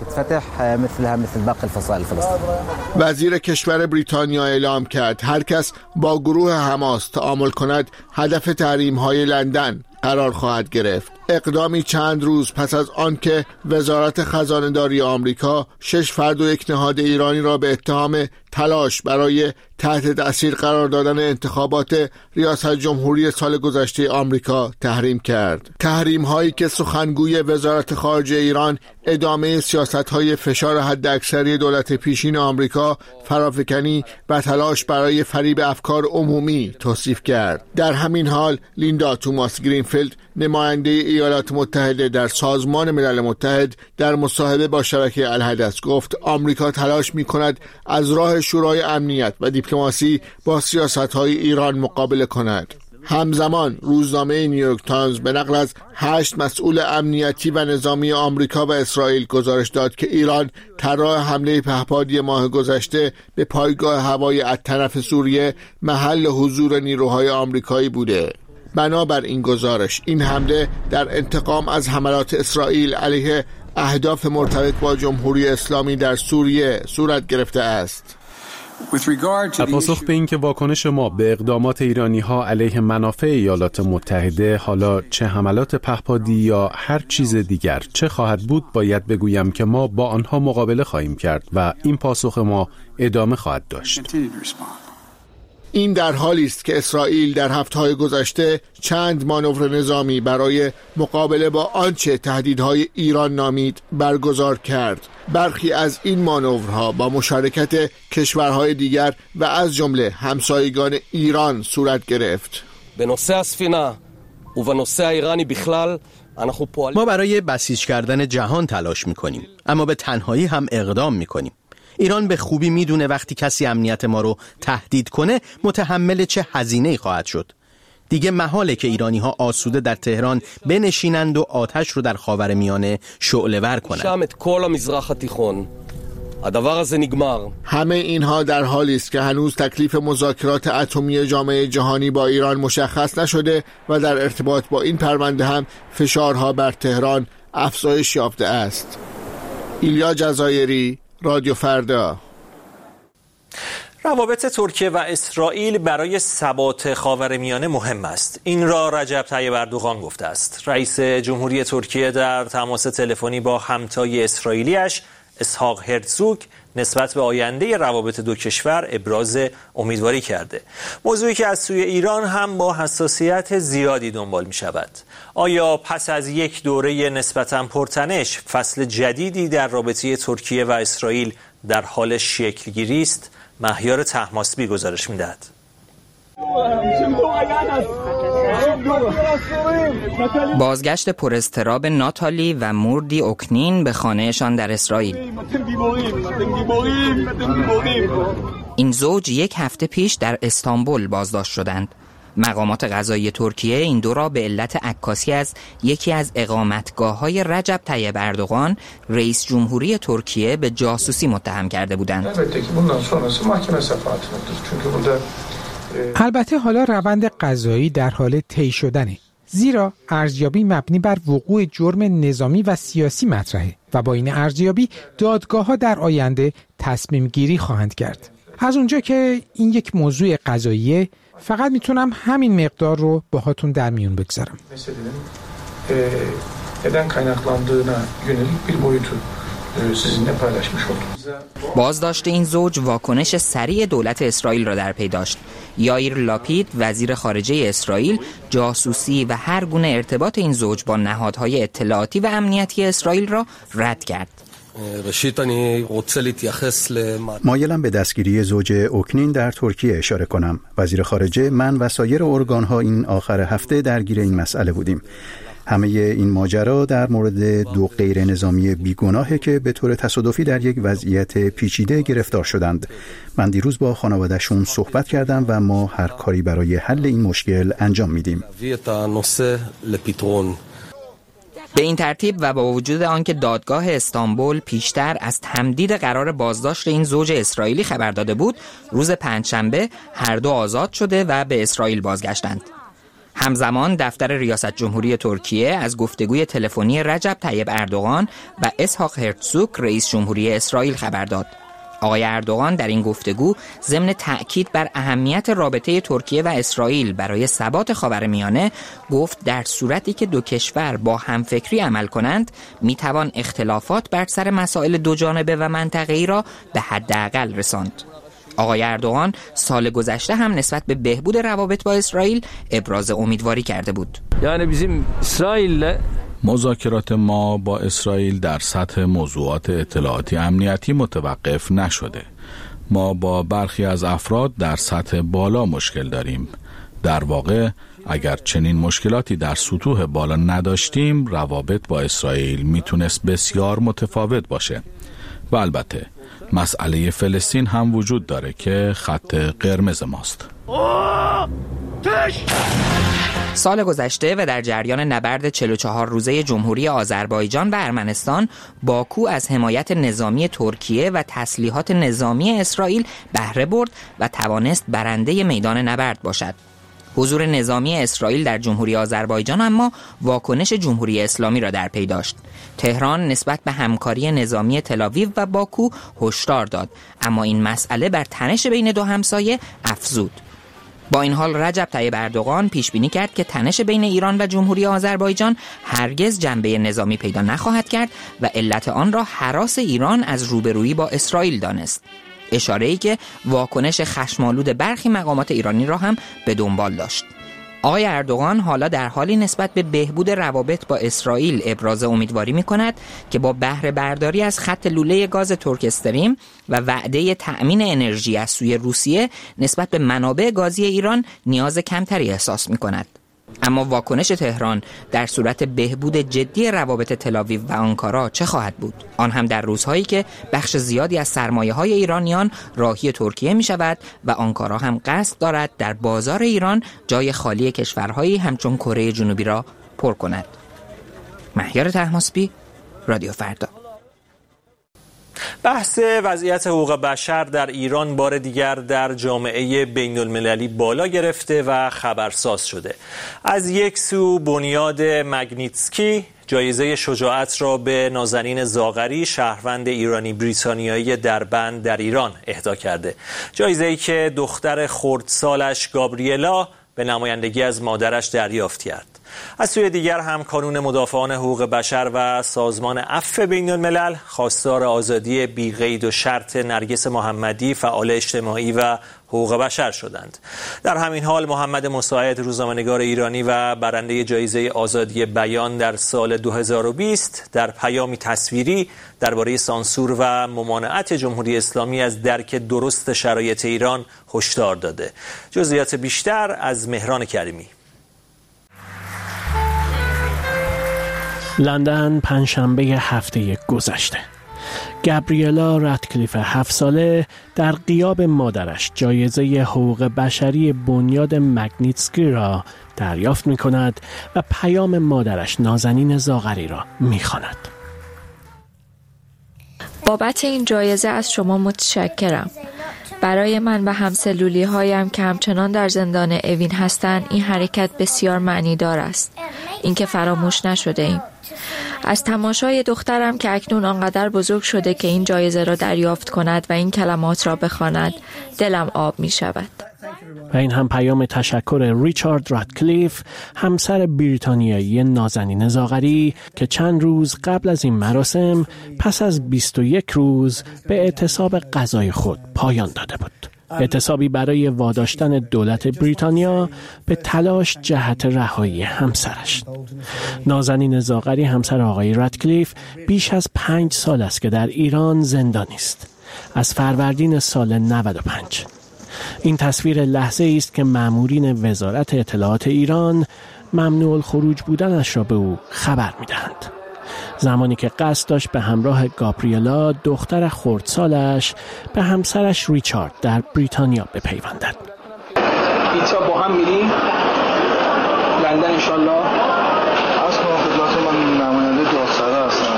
وزیر کشور بریتانیا اعلام کرد هر کس با گروه حماس تعامل کند هدف تحریم‌های لندن قرار خواهد گرفت. اقدامی چند روز پس از آنکه وزارت خزانه‌داری آمریکا 6 فرد و 1 نهاد ایرانی را به اتهام تلاش برای تحت تأثیر قرار دادن انتخابات ریاست جمهوری سال گذشته آمریکا تحریم کرد. تحریم هایی که سخنگوی وزارت خارجه ایران ادامه سیاست‌های فشار حداکثری دولت پیشین آمریکا، فرافکنی و تلاش برای فریب افکار عمومی توصیف کرد. در همین حال لیندا توماس گرینفیلد، نماینده ایالات متحده در سازمان ملل متحد، در مصاحبه با شبکه الحدث گفت آمریکا تلاش می‌کند از راه شورای امنیت و دیپلماسی با سیاست‌های ایران مقابله کند. همزمان روزنامه نیویورک تایمز به نقل از 8 مسئول امنیتی و نظامی آمریکا و اسرائیل گزارش داد که ایران طراح حمله پهپادی ماه گذشته به پایگاه هوایی الطرف سوریه محل حضور نیروهای آمریکایی بوده. بنابر این گزارش این حمله در انتقام از حملات اسرائیل علیه اهداف مرتبط با جمهوری اسلامی در سوریه صورت گرفته است. در پاسخ به اینکه واکنش ما به اقدامات ایرانی‌ها علیه منافع ایالات متحده، حالا چه حملات پهپادی یا هر چیز دیگر چه خواهد بود، باید بگویم که ما با آنها مقابله خواهیم کرد و این پاسخ ما ادامه خواهد داشت. این در حالی است که اسرائیل در هفته‌های گذشته چند مانور نظامی برای مقابله با آنچه تهدیدهای ایران نامید برگزار کرد. برخی از این مانورها با مشارکت کشورهای دیگر و از جمله همسایگان ایران صورت گرفت. ما برای بسیج کردن جهان تلاش می‌کنیم، اما به تنهایی هم اقدام می‌کنیم. ایران به خوبی میدونه وقتی کسی امنیت ما رو تهدید کنه متحمل چه هزینه‌ای خواهد شد. دیگه محاله که ایرانی‌ها آسوده در تهران بنشینند و آتش رو در خاورمیانه شعله‌ور کنند. همه اینها در حالی است که هنوز تکلیف مذاکرات اتمی جامعه جهانی با ایران مشخص نشده و در ارتباط با این پرونده هم فشارها بر تهران افزایش یافته است. ایلیا جزایری، رادیو فردا. روابط ترکیه و اسرائیل برای ثبات خاورمیانه مهم است. این را رجب طیب اردوغان گفته است. رئیس جمهوری ترکیه در تماس تلفنی با همتای اسرائیلیش اسحاق هرتزوگ نسبت به آینده روابط دو کشور ابراز امیدواری کرده. موضوعی که از سوی ایران هم با حساسیت زیادی دنبال می شود. آیا پس از یک دوره نسبتاً پرتنش فصل جدیدی در رابطه ترکیه و اسرائیل در حال شکلگیری است؟ مهیار طهماسبی گزارش می‌دهد. بازگشت پر اضطراب ناتالی و موردی اوکنین به خانهشان در اسرائیل. این زوج یک هفته پیش در استانبول بازداشت شدند. مقامات قضایی ترکیه این دو را به علت عکاسی از یکی از اقامتگاه‌های رجب طیب اردوغان رئیس جمهوری ترکیه به جاسوسی متهم کرده بودند. البته حالا روند قضایی در حال طی شدنه، زیرا ارزیابی مبنی بر وقوع جرم نظامی و سیاسی مطرحه و با این ارزیابی دادگاه‌ها در آینده تصمیم گیری خواهند کرد. از اونجا که این یک موضوع قضاییه، فقط میتونم همین مقدار رو باهاتون در میون بگذارم. بازداشت این زوج واکنش سریع دولت اسرائیل را در پی داشت. یائیر لاپید وزیر خارجه اسرائیل جاسوسی و هر گونه ارتباط این زوج با نهادهای اطلاعاتی و امنیتی اسرائیل را رد کرد. مایلم به دستگیری زوج اوکنین در ترکیه اشاره کنم. وزیر خارجه، من و سایر ارگان‌ها این آخر هفته درگیر این مسئله بودیم. همه این ماجرا در مورد دو غیر نظامی بیگناهه که به طور تصادفی در یک وضعیت پیچیده گرفتار شدند. من دیروز با خانواده‌شون صحبت کردم و ما هر کاری برای حل این مشکل انجام میدیم. به این ترتیب و با وجود آنکه دادگاه استانبول پیشتر از تمدید قرار بازداشت این زوج اسرائیلی خبر داده بود، روز پنجشنبه هر دو آزاد شده و به اسرائیل بازگشتند. همزمان دفتر ریاست جمهوری ترکیه از گفتگوی تلفنی رجب طیب اردوغان و اسحاق هرتزوگ رئیس جمهوری اسرائیل خبر داد. آقای اردوغان در این گفتگو ضمن تأکید بر اهمیت رابطه ترکیه و اسرائیل برای ثبات خاورمیانه گفت در صورتی که دو کشور با همفکری عمل کنند میتوان اختلافات بر سر مسائل دو جانبه و منطقه‌ای را به حداقل رساند. آقای اردوغان سال گذشته هم نسبت به بهبود روابط با اسرائیل ابراز امیدواری کرده بود. یعنی bizim اسرائیل مذاکرات ما با اسرائیل در سطح موضوعات اطلاعاتی امنیتی متوقف نشده. ما با برخی از افراد در سطح بالا مشکل داریم. در واقع اگر چنین مشکلاتی در سطوح بالا نداشتیم، روابط با اسرائیل میتونست بسیار متفاوت باشه. و البته مسئله فلسطین هم وجود داره که خط قرمز ماست. سال گذشته و در جریان نبرد 44 روزه جمهوری آذربایجان و ارمنستان، باکو از حمایت نظامی ترکیه و تسلیحات نظامی اسرائیل بهره برد و توانست برنده میدان نبرد باشد. حضور نظامی اسرائیل در جمهوری آذربایجان اما واکنش جمهوری اسلامی را در پی داشت. تهران نسبت به همکاری نظامی تل‌آویو و باکو هشدار داد، اما این مسئله بر تنش بین دو همسایه افزود. با این حال رجب طیب اردوغان پیش بینی کرد که تنش بین ایران و جمهوری آذربایجان هرگز جنبه نظامی پیدا نخواهد کرد و علت آن را هراس ایران از روبرویی با اسرائیل دانست. اشاره‌ای که واکنش خشم‌آلود برخی مقامات ایرانی را هم به دنبال داشت. آقای اردوغان حالا در حالی نسبت به بهبود روابط با اسرائیل ابراز امیدواری می‌کند که با بهره برداری از خط لوله گاز ترک استریم و وعده تأمین انرژی از سوی روسیه نسبت به منابع گازی ایران نیاز کمتری احساس می‌کند. اما واکنش تهران در صورت بهبود جدی روابط تل‌آویو و آنکارا چه خواهد بود؟ آن هم در روزهایی که بخش زیادی از سرمایه‌های ایرانیان راهی ترکیه می‌شود و آنکارا هم قصد دارد در بازار ایران جای خالی کشورهایی همچون کره جنوبی را پر کند. مهیار طهماسبی، رادیو فردا. بحث وضعیت حقوق بشر در ایران بار دیگر در جامعه بین المللی بالا گرفته و خبرساز شده. از یک سو بنیاد مگنیتسکی جایزه شجاعت را به نازنین زاغری، شهروند ایرانی بریتانیایی دربند در ایران اهدا کرده. جایزه‌ای که دختر خردسالش گابریلا به نمایندگی از مادرش دریافت کرد. از سوی دیگر هم کانون مدافعان حقوق بشر و سازمان عفو بین الملل خواستار آزادی بی قید و شرط نرگس محمدی، فعال اجتماعی و حقوق بشر شدند. در همین حال محمد مساعد، روزنامه‌نگار ایرانی و برنده جایزه آزادی بیان در سال 2020، در پیامی تصویری درباره سانسور و ممانعت جمهوری اسلامی از درک درست شرایط ایران هشدار داده. جزئیات بیشتر از مهران کریمی. لندن، پنجشنبه هفته گذشته. گابریلا رادکلیف 7 ساله در غیاب مادرش جایزه حقوق بشری بنیاد مگنیتسکی را دریافت می کند و پیام مادرش نازنین زاغری را می خواند. بابت این جایزه از شما متشکرم. برای من و همسلولی هایم که همچنان در زندان اوین هستند این حرکت بسیار معنیدار است. اینکه فراموش نشده ایم. از تماشای دخترم که اکنون آنقدر بزرگ شده که این جایزه را دریافت کند و این کلمات را بخواند دلم آب می شود. و این هم پیام تشکر ریچارد رادکلیف، همسر بریتانیایی نازنین زاغری که چند روز قبل از این مراسم پس از 21 روز به اعتصاب غذای خود پایان داده بود. اعتصابی برای واداشتن دولت بریتانیا به تلاش جهت رهایی همسرش. نازنین زاغری، همسر آقای رادکلیف، بیش از 5 سال است که در ایران زندانی است. از فروردین سال 95. این تصویر لحظه است که مامورین وزارت اطلاعات ایران ممنوع الخروج بودنش را به او خبر می‌دهند. زمانی که قصد داشت به همراه گابریلا، دختر خردسالش، به همسرش ریچارد در بریتانیا بپیوندد. پیتزا با هم میریم لندن انشالله. از خدمت من نماینده دادسرا هستم.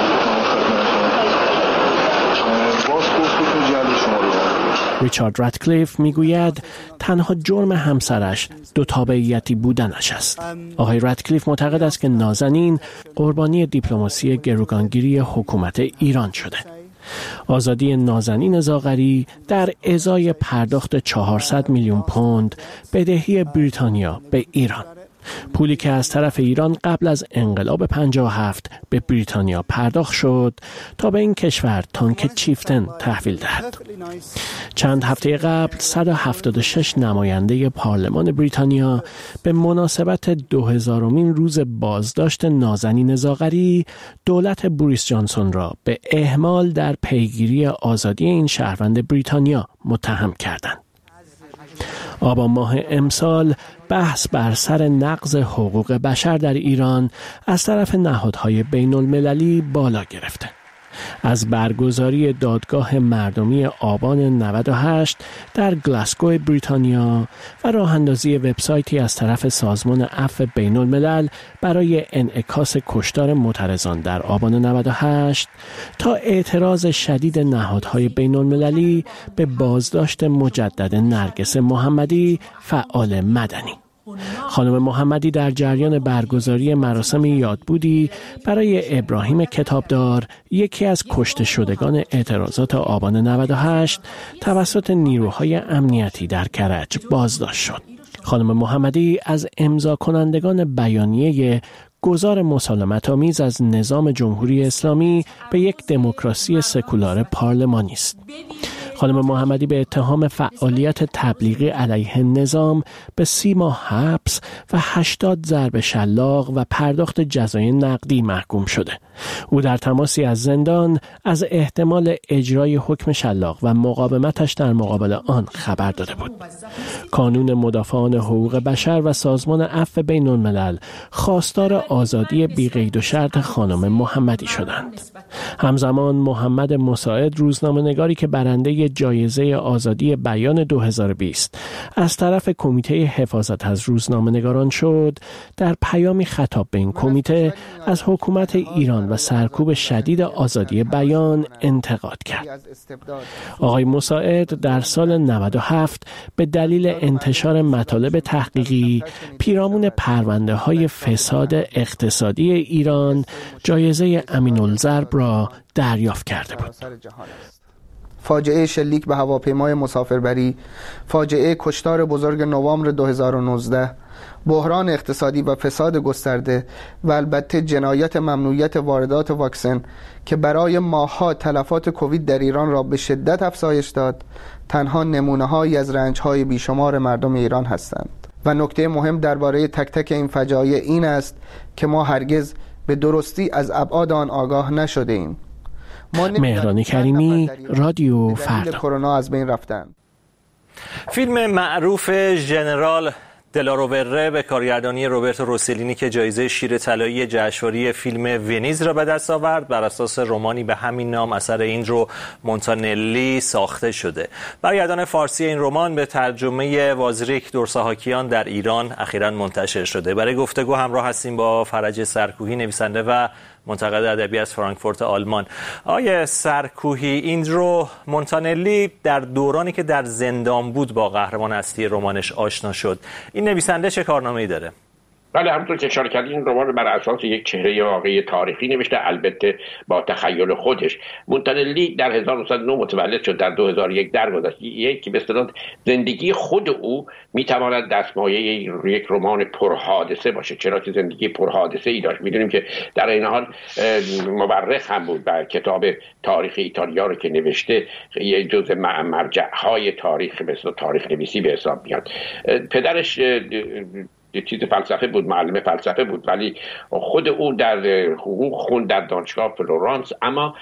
ریچارد رادکلیف میگوید تنها جرم همسرش دو تابعیتی بودنش است. آقای رادکلیف معتقد است که نازنین قربانی دیپلماسی گروگانگیری حکومت ایران شده. آزادی نازنین زاغری در ازای پرداخت 400 میلیون پوند بدهی بریتانیا به ایران، پولی که از طرف ایران قبل از انقلاب 57 به بریتانیا پرداخت شد تا به این کشور تانک چیفتن تحویل دهد. چند هفته قبل 176 نماینده پارلمان بریتانیا به مناسبت 2000مین روز بازداشت نازنین زاغری دولت بوریس جانسون را به اهمال در پیگیری آزادی این شهروند بریتانیا متهم کردند. آبان ماه امسال بحث بر سر نقض حقوق بشر در ایران از طرف نهادهای بین المللی بالا گرفته. از برگزاری دادگاه مردمی آبان 98 در گلاسگو بریتانیا و راه اندازی وبسایتی از طرف سازمان عفو بین الملل برای انعکاس کشتار معترضان در آبان 98 تا اعتراض شدید نهادهای بین المللی به بازداشت مجدد نرگس محمدی، فعال مدنی. خانم محمدی در جریان برگزاری مراسم یادبودی برای ابراهیم کتابدار، یکی از کشته شدگان اعتراضات آبان 98 توسط نیروهای امنیتی در کرج بازداشت شد. خانم محمدی از امضا کنندگان بیانیه گزار مسالمت‌آمیز از نظام جمهوری اسلامی به یک دموکراسی سکولار پارلمانی است. خانم محمدی به اتهام فعالیت تبلیغی علیه نظام به 30 ماه حبس و 80 ضرب شلاق و پرداخت جزای نقدی محکوم شده. او در تماسی از زندان از احتمال اجرای حکم شلاق و مقاومتش در مقابل آن خبر داده بود. کانون مدافعان حقوق بشر و سازمان عفو بین الملل خواستار آزادی بی قید و شرط خانم محمدی شدند. همزمان محمد مساعد، روزنامه‌نگاری که برنده جایزه آزادی بیان 2020 از طرف کمیته حفاظت از روزنامه‌نگاران شد، در پیامی خطاب به این کمیته از حکومت ایران و سرکوب شدید آزادی بیان انتقاد کرد. آقای مساعد در سال 97 به دلیل انتشار مطالب تحقیقی پیرامون پرونده‌های فساد اقتصادی ایران جایزه امین‌الضرب را دریافت کرده بود. فاجعه شلیک به هواپیمای مسافربری، فاجعه کشتار بزرگ نوامبر 2019، بحران اقتصادی و فساد گسترده و البته جنایت ممنوعیت واردات واکسن که برای ماه‌ها تلفات کووید در ایران را به شدت افزایش داد، تنها نمونه‌هایی از رنج‌های بیشمار مردم ایران هستند. و نکته مهم درباره تک تک این فجایع این است که ما هرگز به درستی از ابعاد آن آگاه نشده ایم. مهران کریمی، رادیو فردا. کرونا از بین رفتند. فیلم معروف ژنرال دلاروبره به کارگردانی روبرتو روسلینی که جایزه شیر طلایی جشنواره فیلم ونیز را به دست آورد، بر اساس رمانی به همین نام اثر ایندرو مونتانلی ساخته شده. برگردان فارسی این رمان به ترجمه وازریک دورساهاکیان در ایران اخیراً منتشر شده. برای گفتگو همراه هستیم با فرج سرکوهی، نویسنده و منتقد ادبی از فرانکفورت آلمان. آقای سرکوهی، ایندرو مونتانلی در دورانی که در زندان بود با قهرمان اصلی رمانش آشنا شد. این نویسنده چه کارنامه‌ای داره؟ بله، همونطور که اشاره کردین این رمان بر اساس یک چهره واقعی تاریخی نوشته، البته با تخیل خودش. مونتانلی در 1909 متولد شد، در 2001 درگذشت. یک به اصطلاح زندگی خود او میتواند دستمایه یک رمان پرحادثه باشه، چرا که زندگی پرحادثه ای داشت. میدونیم که در این حال مورخ هم بود و کتاب تاریخ ایتالیا رو که نوشته یک جزء مرجع‌های تاریخ به اصطلاح تاریخ نویسی به حساب میاد. پدرش یه چیز فلسفه بود، معلم فلسفه بود، ولی خود او در حقوق خوند در دانشگاه فلورانس. اما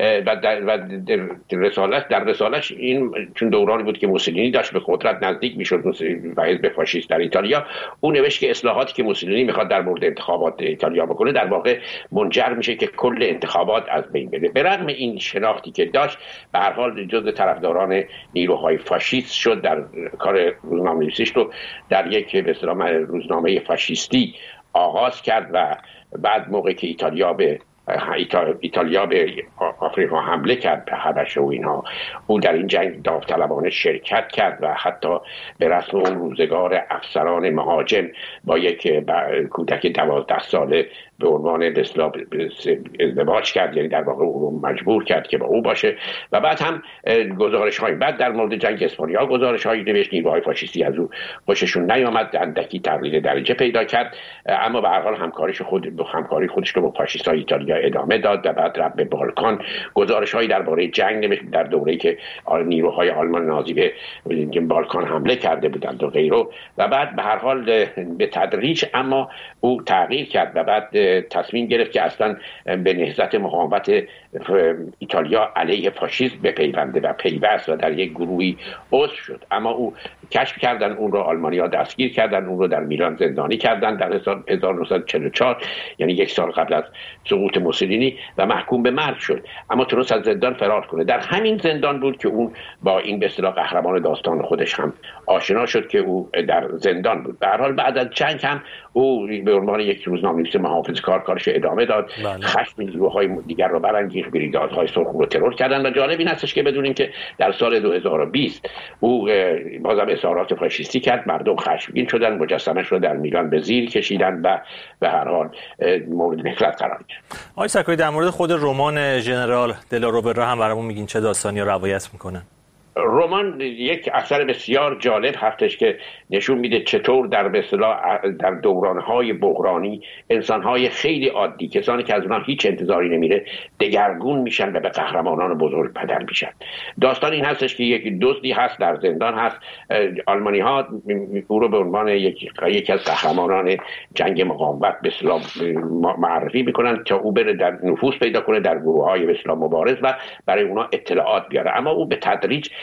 در رسالش این چون دورانی بود که موسولینی داشت به قدرت نزدیک میشد و حزب فاشیست در ایتالیا، او نوشت که اصلاحاتی که موسولینی میخواد در مورد انتخابات ایتالیا بکنه در واقع منجر میشه که کل انتخابات از بین بره. به رغم این شناختی که داشت، به هر حال جزو طرفداران نیروهای فاشیست شد. در کار روزنامه‌نویسیش رو در یک به اصطلاح روزنامه فاشیستی آغاز کرد و بعد موقعی که ایتالیا به آفریقا حمله کرد، به حبشه و اینها، او در این جنگ داوطلبانه شرکت کرد و حتی به رسم اون روزگار افسران مهاجم با یک کودک 12 ساله به عنوان ازدواج کرد، یعنی در واقع او رو مجبور کرد که با او باشه. و بعد هم گزارش‌های بعد در مورد جنگ اسپانیا گزارش‌هایی نوشت. نیروهای فاشیستی از او خوششون نیامد، اندکی تغییر درجه پیدا کرد، اما به هر حال همکاری خودش رو با فاشیست‌های ایتالیا ادامه داد و بعد رفت به بالکان. گزارش‌هایی درباره جنگ نوشت در دوره‌ای که نیروهای آلمان نازی به بالکان حمله کرده بودند و غیره. و بعد به هر حال به تدریج اما او تغییر کرد و بعد تصمیم گرفت که اصلا به نهضت مقاومت ایتالیا علیه فاشیسم بپیونده و پیوست و در یک گروهی عضو شد. اما او کشف کردن اون رو، آلمانی‌ها دستگیر کردن اون رو، در میلان زندانی کردن در 1944، یعنی یک سال قبل از سقوط موسولینی، و محکوم به مرگ شد. اما تونست از زندان فرار کنه. در همین زندان بود که اون با این به اصطلاح قهرمان داستان خودش هم آشنا شد که او در زندان بود. به هر حال بعد از جنگ هم او به عنوان یک روزنامه‌نویس محافظه‌کار کارش ادامه داد. خشم نیروهای دیگر رو برانگیخت، بریگادهای سرخ رو ترور کردن. و جالب این هستش که بدونیم که در سال 2020 او بازم اظهارات فاشیستی کرد، مردم خشمگین شدن، مجسمه‌اش رو در میلان به زیر کشیدن و به هر حال مورد نفرت قرار گرفت. آقای سرکوهی، در مورد خود رمان ژنرال دلاروبره هم برامون میگین چه داستانی رو روایت میکنه؟ رمان یک اثر بسیار جالب هستش که نشون میده چطور در در دورانهای بحرانی انسانهای خیلی عادی، کسانی که از اونها هیچ انتظاری نمیره، دگرگون میشن و به قهرمانان بزرگ بدل میشن. داستان این هستش که یک دزدی هست در زندان هست. آلمانی ها او رو به عنوان یکی از قهرمانان جنگ مقاومت به اصطلاح معرفی میکنن تا او بره در نفوذ پیدا کنه در گروه‌های به اصطلاح مبارز و برای اونها اطلاعات بیاره. اما او به تدریج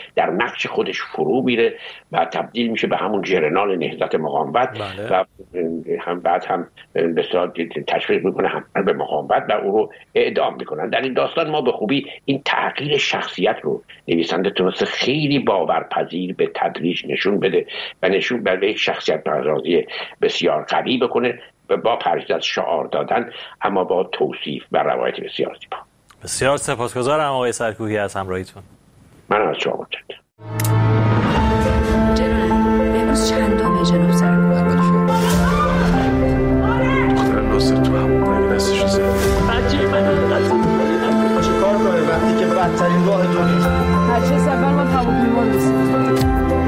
در نقش خودش فرو میره و تبدیل میشه به همون ژنرال نهضت مقاومت و هم بعد هم به صورت تشویق میکنه هم به مقاومت و او رو اعدام میکنن. در این داستان ما به خوبی این تغییر شخصیت رو نویسنده تونسته خیلی باورپذیر به تدریج نشون بده و نشون بده یک شخصیت پردازی بسیار قوی بکنه با پرهیز از شعار دادن اما با توصیف و روایت بسیار زیبا. بسیار سپاسگزارم آقای سرکوهی از همراهیتون. من از شما متشکرم. جناب امروز چندمه جناب سرکوهی؟ دختر ناصر تو همون بگه دستشو زد. بچه من باشه کار کنه وقتی که بدترین راه دنیا هرچه سفر ما هواپیما رسید.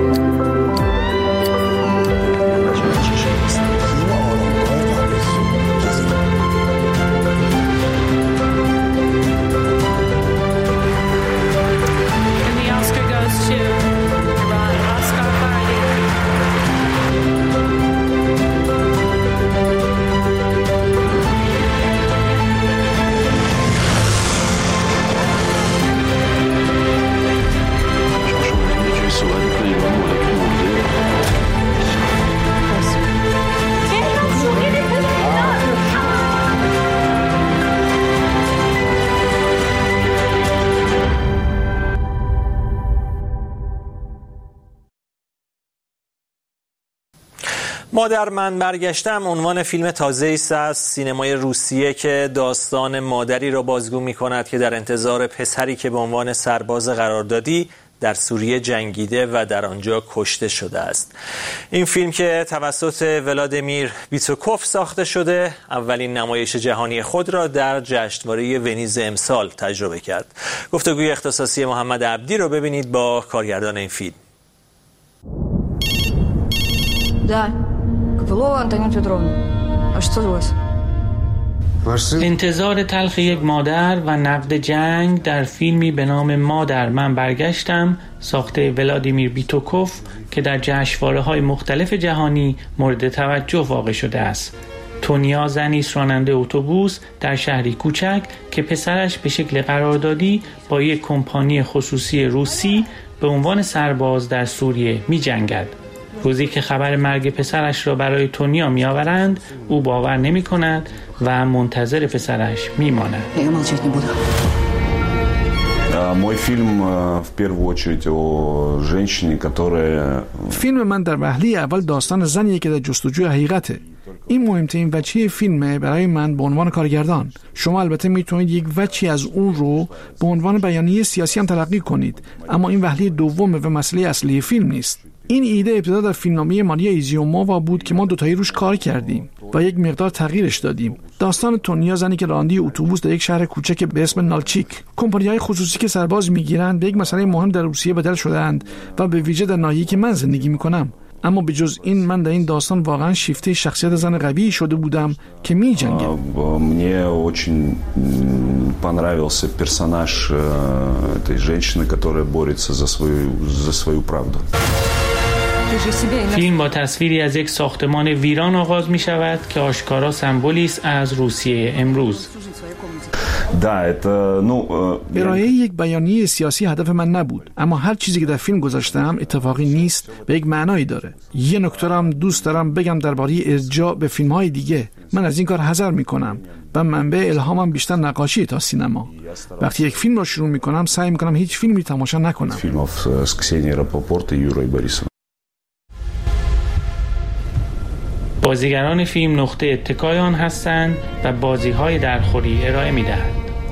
مادر من برگشتم عنوان فیلم تازه‌ای است از سینمای روسیه که داستان مادری را بازگو می‌کند که در انتظار پسری که به عنوان سرباز قراردادی در سوریه جنگیده و در آنجا کشته شده است. این فیلم که توسط ولادیمیر بیتوکوف ساخته شده اولین نمایش جهانی خود را در جشنواره ونیز امسال تجربه کرد. گفتگوی اختصاصی محمد عبدی را ببینید با کارگردان این فیلم. انتظار تلخ یک مادر و نقد جنگ در فیلمی به نام مادر من برگشتم ساخته ولادیمیر بیتوکوف که در جشنواره‌های مختلف جهانی مورد توجه واقع شده است. تونیا زنی است راننده اتوبوس در شهری کوچک که پسرش به شکل قراردادی با یک کمپانی خصوصی روسی به عنوان سرباز در سوریه می جنگد. روزی که خبر مرگ پسرش را برای تونیا می آورند او باور نمی کند و منتظر پسرش می ماند. فیلم من در وهله اول داستان زنیه که در جستجوی حقیقته. این مهمترین وجهی فیلمه برای من به عنوان کارگردان. شما البته میتونید یک وجهی از اون رو به عنوان بیانیه سیاسی هم تلقی کنید، اما این وهله دومه و مسئله اصلی فیلم نیست. این ایده ابتدا در فیلمنامه ماریا ایزیومووا بود که ما دوتایی روش کار کردیم و یک مقدار تغییرش دادیم. داستان تونیا زنی که راننده اتوبوس در یک شهر کوچک به اسم نالچیک، کمپانی‌های خصوصی که سرباز میگیرند به یک مسئله مهم در روسیه بدل شده‌اند و به ویژه در ناحیه‌ای که من زندگی میکنم. اما به جز این من در این داستان واقعا شیفته شخصیت زن قوی شده بودم که می‌جنگه. Мне очень понравился персонаж этой женщины, которая борется за свою правду. فیلم با تصویری از یک ساختمان ویران آغاز می شود که آشکارا سمبولی است از روسیه امروز. ارائه یک بیانیه سیاسی هدف من نبود، اما هر چیزی که در فیلم گذاشتم اتفاقی نیست و یک معنایی داره. یه نکته هم دوست دارم بگم درباره ارجاع به فیلم‌های دیگه. من از این کار حذر میکنم و منبع الهامم بیشتر نقاشی تا سینما. وقتی یک فیلم رو شروع میکنم سعی میکنم هیچ فیلمی تماشا نکنم. بازیگران فیلم نقطه اتکای آن هستند و بازی‌های درخوری ارائه می‌دهند.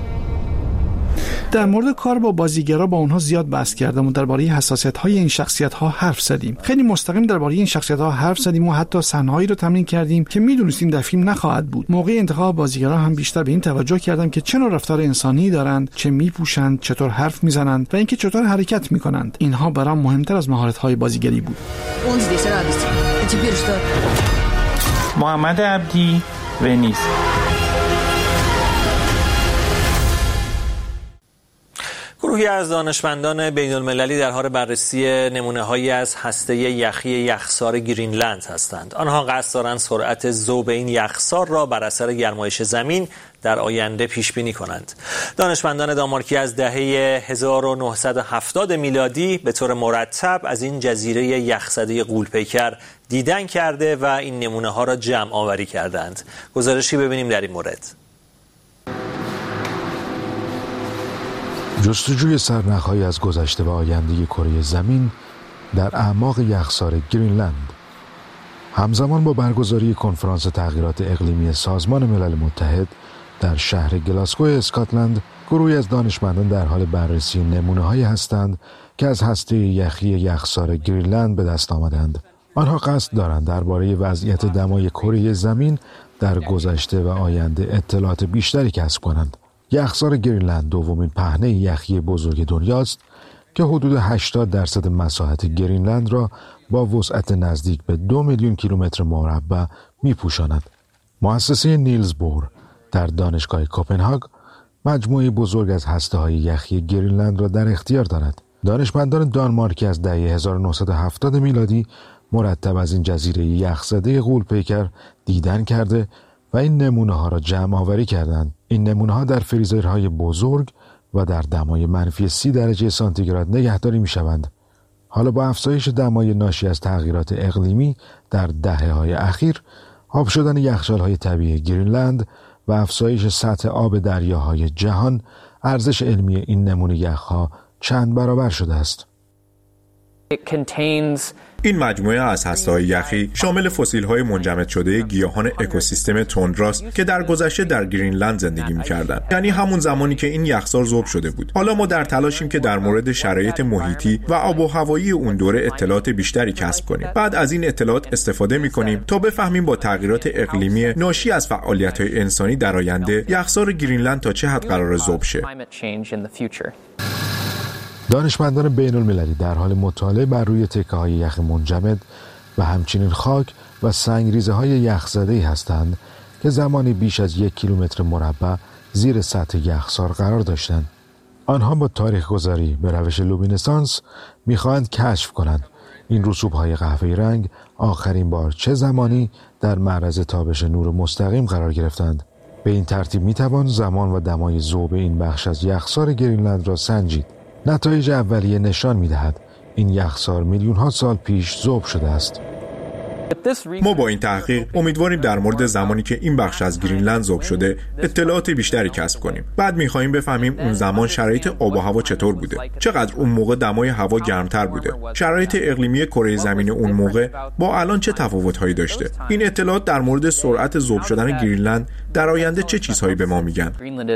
در مورد کار با بازیگرا با اونها زیاد بحث کردم و درباره حساسیت‌های این شخصیت‌ها حرف زدیم. خیلی مستقیم درباره این شخصیت‌ها حرف زدیم و حتی صحنه‌هایی رو تمرین کردیم که می‌دونستیم در فیلم نخواهد بود. موقع انتخاب بازیگرا هم بیشتر به این توجه کردم که چه نوع رفتار انسانی دارند، چه می‌پوشند، چطور حرف می‌زنند و اینکه چطور حرکت می‌کنند. اینها برام مهمتر از مهارت‌های بازیگری بود. محمد عبدی، ونیز. گروه گروهی از دانشمندان بین‌المللی در حال بررسی نمونه‌هایی از هسته یخی یخسار گرینلند هستند. آنها قصد دارند سرعت ذوب این یخسار را بر اثر گرمایش زمین در آینده پیش بینی کنند. دانشمندان دانمارکی از دهه 1970 میلادی به طور مرتب از این جزیره یخزده غول‌پیکر دیدن کرده و این نمونه‌ها را جمع آوری کردند. گزارشی ببینیم در این مورد. جستجوی سرنخ‌هایی از گذشته و آینده کره زمین در اعماق یخسار گرینلند. همزمان با برگزاری کنفرانس تغییرات اقلیمی سازمان ملل متحد در شهر گلاسگو اسکاتلند، گروهی از دانشمندان در حال بررسی نمونه‌هایی هستند که از هسته یخی یخسار گرینلند به دست آمدند. آنها قصد دارند درباره وضعیت دمای کره زمین در گذشته و آینده اطلاعات بیشتری کسب کنند. یخسار گرینلند دومین پهنه یخی بزرگ دنیاست که حدود 80% مساحت گرینلند را با وسعت نزدیک به 2 میلیون کیلومتر مربع می‌پوشاند. مؤسسه نیلز بور در دانشگاه کوپنهاگ مجموعه بزرگ از هسته‌های یخی گرینلند را در اختیار دارد. دانشمندان دانمارکی از دهه 1970 میلادی مرتب از این جزیره یخزده غول‌پیکر دیدن کرده و این نمونه‌ها را جمع آوری کردند. این نمونه‌ها در فریزرهای بزرگ و در دمای منفی 30 درجه سانتیگراد نگهداری می‌شوند. حالا با افزایش دمای ناشی از تغییرات اقلیمی در دهه‌های اخیر، آب شدن یخچال‌های طبیعی گرینلند و افزایش سطح آب دریاهای جهان، ارزش علمی این نمونه یخ‌ها چند برابر شده است. این مجموعه از هسته‌های یخی شامل فسیل‌های منجمد شده گیاهان اکوسیستم توندراست که در گذشته در گرینلند زندگی می‌کردند. یعنی همون زمانی که این یخسار ذوب شده بود. حالا ما در تلاشیم که در مورد شرایط محیطی و آب و هوایی اون دوره اطلاعات بیشتری کسب کنیم. بعد از این اطلاعات استفاده می‌کنیم تا بفهمیم با تغییرات اقلیمی ناشی از فعالیت‌های انسانی در آینده یخسار گرینلند تا چه حد قرار ذوب شه. دانشمندان بین المللی در حال مطالعه بر روی تکه های یخ منجمد و همچنین خاک و سنگریزه های یخزده‌ای هستند که زمانی بیش از 1 کیلومتر مربع زیر سطح یخسار قرار داشتند. آنها با تاریخ گذاری به روش لومینسانس می‌خواهند کشف کنند این رسوب‌های قهوه‌ای رنگ آخرین بار چه زمانی در معرض تابش نور مستقیم قرار گرفتند. به این ترتیب می‌توان زمان و دمای ذوب این بخش از یخسار گرینلند را سنجید. نتایج اولیه نشان می‌دهد این یخسار میلیون‌ها سال پیش ذوب شده است. ما با این تحقیق امیدواریم در مورد زمانی که این بخش از گرینلند ذوب شده اطلاعات بیشتری کسب کنیم. بعد می‌خواهیم بفهمیم اون زمان شرایط آب و هوا چطور بوده، چقدر اون موقع دمای هوا گرمتر بوده، شرایط اقلیمی کره زمین اون موقع با الان چه تفاوت‌هایی داشته. این اطلاعات در مورد سرعت ذوب شدن گرینلند در آینده چه چیزهایی به ما میگن.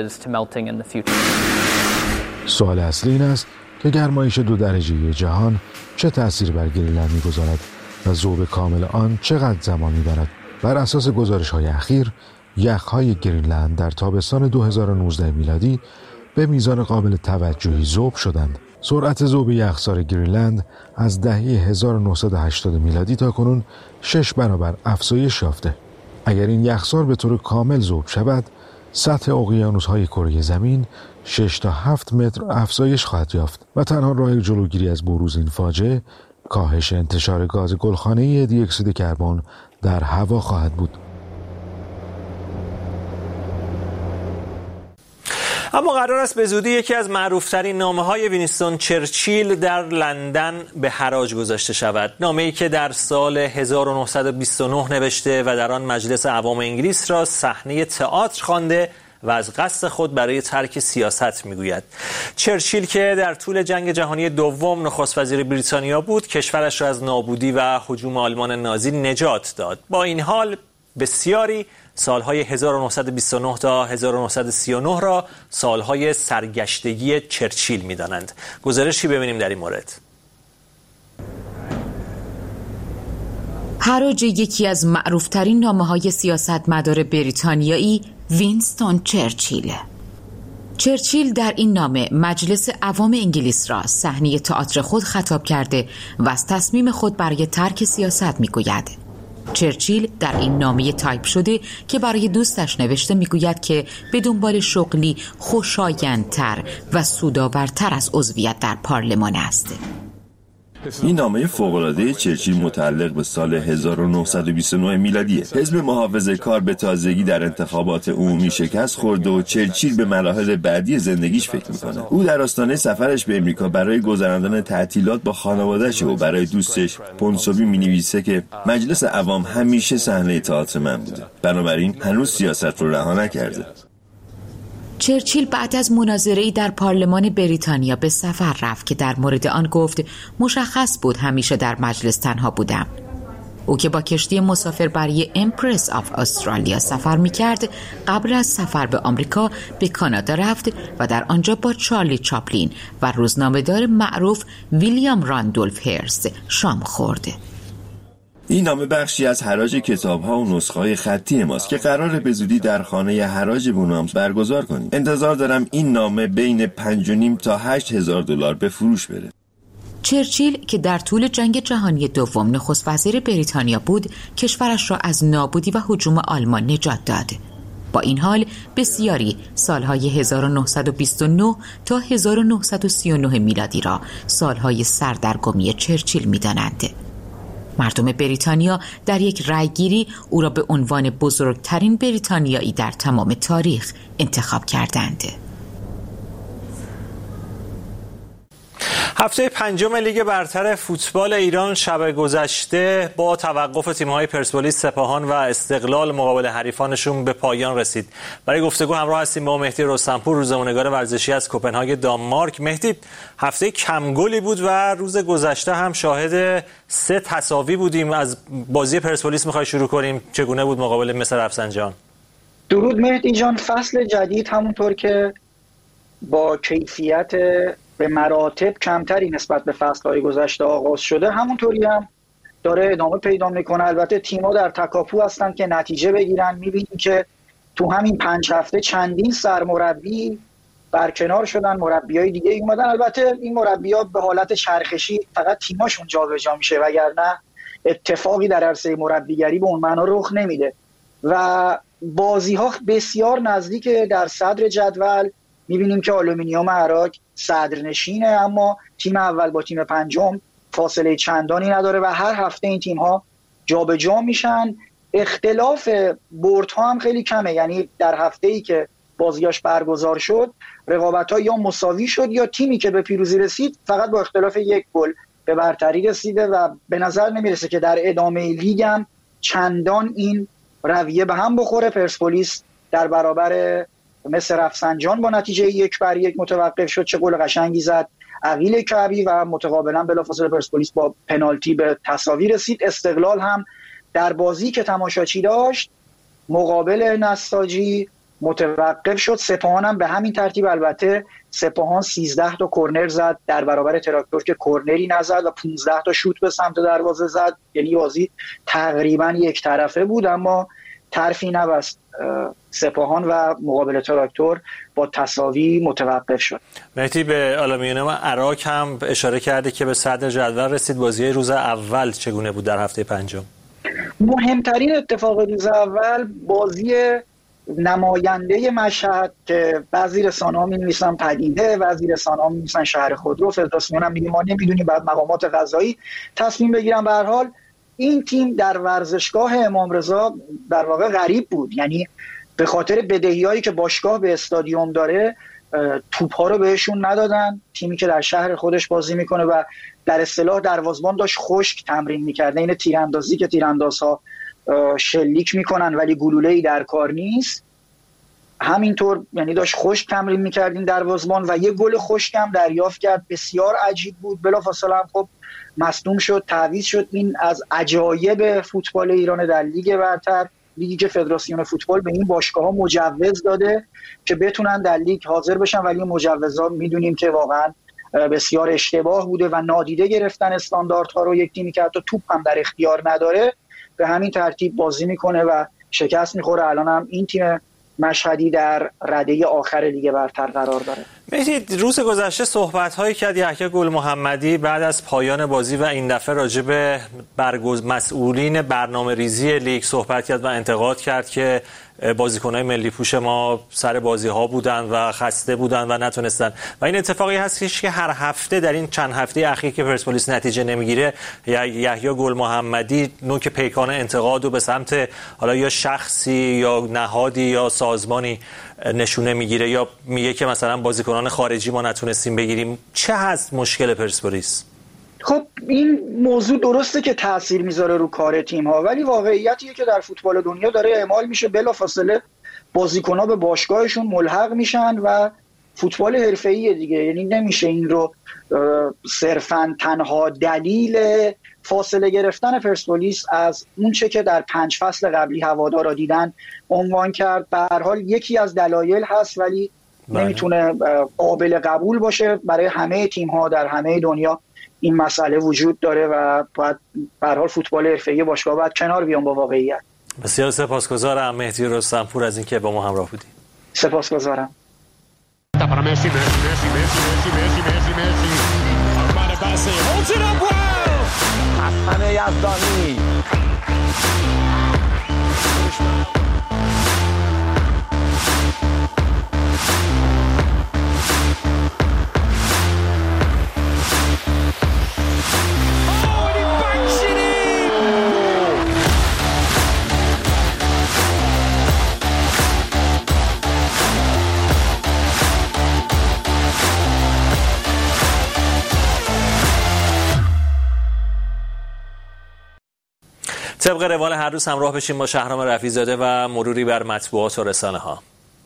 سوال اصلی این است که گرمایش 2 درجه‌ای جهان چه تأثیری بر گرینلند می‌گذارد و ذوب کامل آن چقدر زمان می‌برد. بر اساس گزارش‌های اخیر، یخ‌های گرینلند در تابستان 2019 میلادی به میزان قابل توجهی ذوب شدند. سرعت ذوب یخسار گرینلند از دهه 1980 میلادی تا کنون 6 برابر افزایش یافته. اگر این یخسار به طور کامل ذوب شود، سطح اقیانوس‌های کره زمین 6 تا 7 متر افزایش خواهد یافت و تنها راه جلوگیری از بروز این فاجعه کاهش انتشار گاز گلخانه‌ای دی اکسید کربن در هوا خواهد بود. اما قرار است به زودی یکی از معروفترین نامه‌های وینستون چرچیل در لندن به حراج گذاشته شود. نامه‌ای که در سال 1929 نوشته و در آن مجلس عوام انگلیس را صحنه تئاتر خوانده و از قصد خود برای ترک سیاست میگوید. چرچیل که در طول جنگ جهانی دوم نخست وزیر بریتانیا بود، کشورش را از نابودی و هجوم آلمان نازی نجات داد. با این حال بسیاری سالهای 1929 تا 1939 را سالهای سرگشتگی چرچیل می‌دانند. گزارشی ببینیم در این مورد. حراج یکی از معروفترین نامه‌های سیاستمدار بریتانیایی وینستون چرچیل. چرچیل در این نامه مجلس عوام انگلیس را صحنه تئاتر خود خطاب کرده و از تصمیم خود برای ترک سیاست می‌گوید. چرچیل در این نامه تایپ شده که برای دوستش نوشته میگوید که به دنبال شغلی خوشایندتر و سودآورتر از عضویت در پارلمان است. این نامه فوق‌العاده چرچیل متعلق به سال 1929 میلادیه. حزب محافظه‌کار به تازگی در انتخابات عمومی شکست خورد و چرچیل به مراحل بعدی زندگیش فکر میکنه. او در آستانه سفرش به امریکا برای گذراندن تعطیلات با خانواده‌اش و برای دوستش پونسوبی می‌نویسه که مجلس عوام همیشه صحنه تئاتر من بوده. بنابراین هنوز سیاست رو رها نکرده. چرچیل بعد از مناظره‌ای در پارلمان بریتانیا به سفر رفت که در مورد آن گفت مشخص بود همیشه در مجلس تنها بودم. او که با کشتی مسافربری امپرس آف استرالیا سفر می‌کرد، قبل از سفر به آمریکا به کانادا رفت و در آنجا با چارلی چاپلین و روزنامه‌دار معروف ویلیام راندولف هرست شام خورد. این نامه بخشی از حراج کتاب‌ها و نسخه‌های خطی ماست که قراره به زودی در خانه حراج بونامس برگزار کنیم. انتظار دارم این نامه بین 5.5 تا 8,000 دلار به فروش بره. چرچیل که در طول جنگ جهانی دوم نخست وزیر بریتانیا بود، کشورش را از نابودی و هجوم آلمان نجات داد. با این حال بسیاری سالهای 1929 تا 1939 میلادی را سالهای سردرگمی چرچیل می‌دانند. مردم بریتانیا در یک رأیگیری او را به عنوان بزرگترین بریتانیایی در تمام تاریخ انتخاب کردند. هفته پنجم لیگ برتر فوتبال ایران شب گذشته با توقف تیم‌های پرسپولیس، سپاهان و استقلال مقابل حریفانشون به پایان رسید. برای گفتگو همراه هستیم با مهدی رستمپور، روزنامه‌نگار ورزشی از کوپنهاگ دانمارک. مهدی، هفته کم گلی بود و روز گذشته هم شاهد 3 تساوی بودیم. از بازی پرسپولیس می‌خوای شروع کنیم؟ چگونه بود مقابل مس رفسنجان؟ درود مهدی جان. فصل جدید همونطور که با کیفیت به مراتب کمتری نسبت به فصل‌های گذشته آغاز شده، همونطوری هم داره ادامه پیدا میکنه. البته تیم‌ها در تکاپو هستن که نتیجه بگیرن. می‌بینیم که تو همین 5 هفته چندین سرمربی برکنار شدن، مربیای دیگه اومدن. البته این مربی‌ها به حالت چرخشی فقط تیم‌هاشون جابجا میشه، وگرنه اتفاقی در عرصه مربیگری به اون معنا رخ نمیده و بازی‌ها بسیار نزدیک. در صدر جدول می‌بینیم که آلومینیوم عراق صدرنشینه، اما تیم اول با تیم پنجم فاصله چندانی نداره و هر هفته این تیم‌ها جابجا میشن. اختلاف بردها هم خیلی کمه، یعنی در هفته‌ای که بازیاش برگزار شد رقابت‌ها یا مساوی شد یا تیمی که به پیروزی رسید فقط با اختلاف 1 گل به برتری رسیده و به نظر نمیرسه که در ادامه لیگ هم چندان این رویه به هم بخوره. پرسپولیس در برابر مس رفسنجان با نتیجه 1-1 متوقف شد. چه گل قشنگی زد عقیل کعبی و متقابلا بلافاصله پرسپولیس با پنالتی به تساوی رسید. استقلال هم در بازی که تماشاچی داشت مقابل نساجی متوقف شد. سپاهان هم به همین ترتیب. البته سپاهان 13 تا کرنر زد در برابر تراکتور که کرنری نزد و 15 تا شوت به سمت دروازه زد، یعنی بازی تقریبا یک طرفه بود اما طرفی نبست. سپاهان و مقابل تراکتور با تساوی متوقف شد. مهدی، به آلومینیوم عراق هم اشاره کردی که به صدر جدول رسید. بازی روز اول چگونه بود در هفته پنجم؟ مهمترین اتفاق روز اول بازی نماینده مشهد که بعضی رسانه‌ها می‌نویسن پدیده، بعضی رسانه‌ها می‌نویسن شهر خودرو، فدراسیون هم میگه ما نمی‌دونیم، بعد مقامات قضایی تصمیم بگیرن. به هر حال این تیم در ورزشگاه امام رضا در واقع غریب بود، یعنی به خاطر بدهیایی که باشگاه به استادیوم داره توپ‌ها رو بهشون ندادن. تیمی که در شهر خودش بازی میکنه و در اصطلاح دروازه‌بان داشت خشک تمرین میکرده، این تیراندازی که تیراندازها شلیک میکنن ولی گلوله‌ای در کار نیست، همینطور یعنی داشت خشک تمرین میکرد این دروازه‌بان و یه گل خشک هم دریافت کرد. بسیار عجیب بود. بلافاصله هم خب مصدوم شد، تعویض شد. این از عجایب فوتبال ایران در لیگ برتر، لیگی که فدراسیون فوتبال به این باشگاه‌ها مجوز داده که بتونن در لیگ حاضر بشن، ولی این مجوزها میدونیم که واقعا بسیار اشتباه بوده و نادیده گرفتن استانداردها رو. یک تیمی که حتی توپ هم در اختیار نداره به همین ترتیب بازی میکنه و شکست میخوره. الان هم این تیم مشهدی در رده آخر لیگ برتر قرار داره. مهدی، روز گذشته صحبت‌هایی کرد یحیی گل محمدی بعد از پایان بازی و این دفعه راجع به مسئولین برنامه‌ریزی لیگ صحبت کرد و انتقاد کرد که بازیکن‌های ملی پوش ما سر بازی‌ها بودن و خسته بودن و نتونستن و این اتفاقی هست که هر هفته در این چند هفته اخیر که پرسپولیس نتیجه نمیگیره یحیی گل محمدی نوک پیکان انتقاد و به سمت حالا یا شخصی یا نهادی یا سازمانی نشونه میگیره یا میگه که مثلا بازیکنان خارجی ما نتونستیم بگیریم. چه هست مشکل پرسپولیس؟ خب این موضوع درسته که تأثیر میذاره رو کار تیم ها، ولی واقعیتیه که در فوتبال دنیا داره اعمال میشه، بلافاصله بازیکن‌ها به باشگاهشون ملحق میشن و فوتبال حرفه‌ایه دیگه. یعنی نمیشه این رو صرفاً تنها دلیل فاصله گرفتن پرسپولیس از اون چه که در 5 فصل قبلی هوادارا دیدن عنوان کرد. به هر حال یکی از دلایل هست ولی نمیتونه قابل قبول باشه. برای همه تیم‌ها در همه دنیا این مسئله وجود داره و باید به هر حال فوتبال حرفه‌ای باشگاه باید کنار بیان با واقعیت. بسیار سپاسگزارم مهدی رستمپور از اینکه با ما همراه بودی. سپاسگزارم. حسن یزدانی طبق روال هر روز همراه بشیم با شهرام رفیع‌زاده و مروری بر مطبوعات و رسانه ها.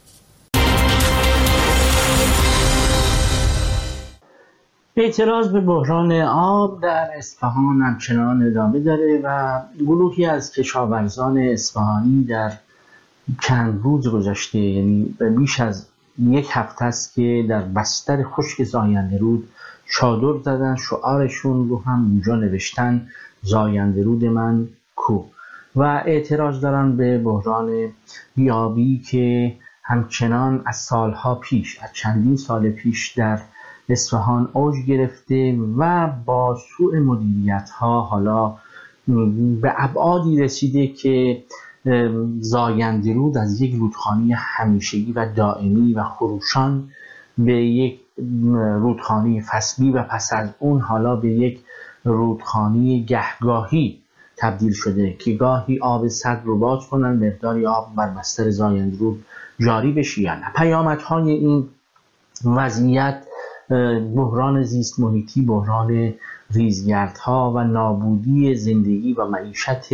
اعتراض به بحران آب در اصفهان همچنان ادامه داره و گروهی از کشاورزان اصفهانی در چند روز گذشته، یعنی بیش از یک هفته است که در بستر خشک زاینده رود چادر زدن، شعارشون رو هم اونجا نوشتن زاینده رود من کو، و اعتراض دارن به بحران بیابی که همچنان از سالها پیش، از چندین سال پیش در اصفهان اوج گرفته و با سوء مدیریت ها حالا به ابعادی رسیده که زاینده رود از یک رودخانه همیشگی و دائمی و خروشان به یک رودخانه فصلی و پس از اون حالا به یک رودخانه گهگاهی تبدیل شده که گاهی آب سد رو باز کنن، مقداری آب بر بستر زاینده رود جاری بشه یا نه. پیامدهای این وضعیت بحران زیست محیطی، بحران ریزگردها و نابودی زندگی و معیشت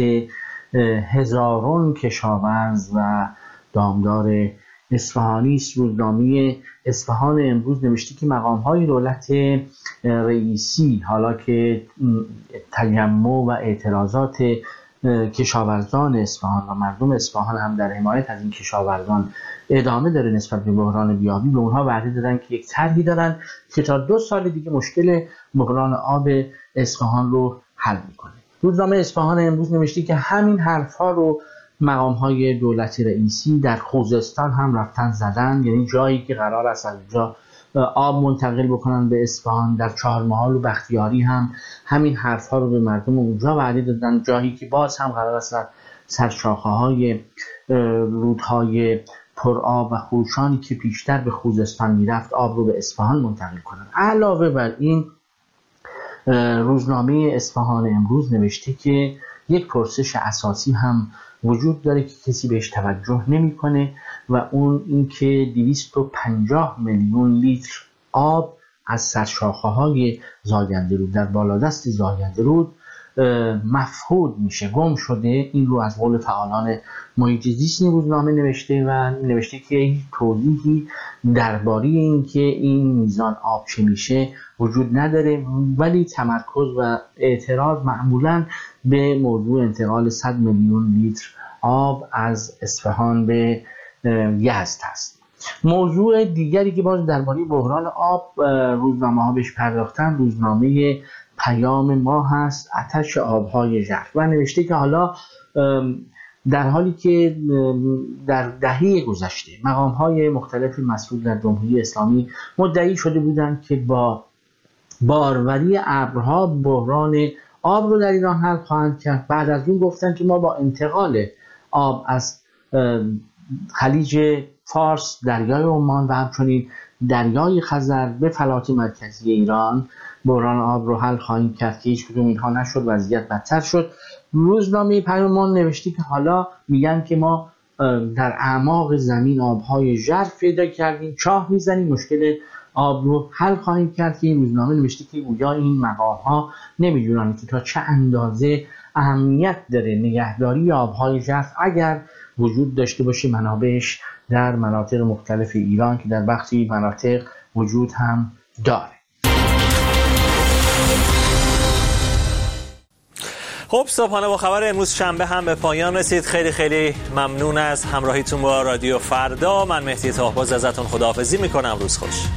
هزاران کشاورز و دامدار اصفهانی است. روزنامه اصفهان امروز نوشته که مقام‌های دولت رئیسی حالا که تجمع و اعتراضات کشاورزان اصفهان و مردم اصفهان هم در حمایت از این کشاورزان ادامه داره نسبت به بحران بیابی، به اونها وعده دادن که یک طرحی دارن که تا 2 سال دیگه مشکل بحران آب اصفهان رو حل میکنه. روزنامه اصفهان امروز نوشته که همین حرفها رو مقام‌های دولت رئیسی در خوزستان هم رفتن زدن، یعنی جایی که قرار است از اونجا آب منتقل بکنن به اصفهان. در چهارمحال و بختیاری هم همین حرفها رو به مردم اونجا وعده دادن، جایی که باز هم قرار است سرشاخه‌های رودهای پرآب و خروشانی که پیشتر به خوزستان میرفت آب رو به اصفهان منتقل کنن. علاوه بر این روزنامه اصفهان امروز نوشته که یک پرسش اساسی هم وجود داره که کسی بهش توجه نمیکنه و اون اینکه 250 میلیون لیتر آب از سرشاخه‌های زاینده رود در بالادست زاینده رود مفقود میشه، گم شده. این رو از قول فعالان محیط زیست روزنامه نوشته و نوشته که هیچ توضیحی درباره اینکه این میزان آب چه میشه وجود نداره، ولی تمرکز و اعتراض معمولاً به موضوع انتقال 100 میلیون لیتر آب از اصفهان به یزد هست. موضوع دیگری که باز درباره بحران آب روزنامه ها بهش پرداختن روزنامه پیام ما هست، آتش آبهای ژرف، و نوشته که حالا در حالی که در دهه گذشته مقام‌های مختلف مسئول در جمهوری اسلامی مدعی شده بودند که با باروری ابرها بحران آب رو در ایران حل خواهند کرد. بعد از اون گفتن که ما با انتقال آب از خلیج فارس، دریای عمان و همچنین دریای خزر به فلات مرکزی ایران بحران آب رو حل خواهیم کرد که هیچ کدوم اینها نشد، وضعیت بدتر شد. روزنامه پیام‌مان نوشته که حالا میگن که ما در اعماق زمین آبهای ژرف پیدا کردیم، چاه میزنیم، مشکل آب رو حل خواهیم کرد. که این روزنامه نوشته که گویا این مقام‌ها نمیدونن که تا چه اندازه اهمیت داره نگهداری آبهای ژرف اگر وجود داشته باشه منابعش در مناطق مختلف ایران که در بخشی مناطق وجود هم داره. خب صبحانه با خبر امروز شنبه هم به پایان رسید. خیلی خیلی ممنون از همراهیتون با رادیو فردا. من مهدی طاهباز ازتون خداحافظی میکنم. روز خوش.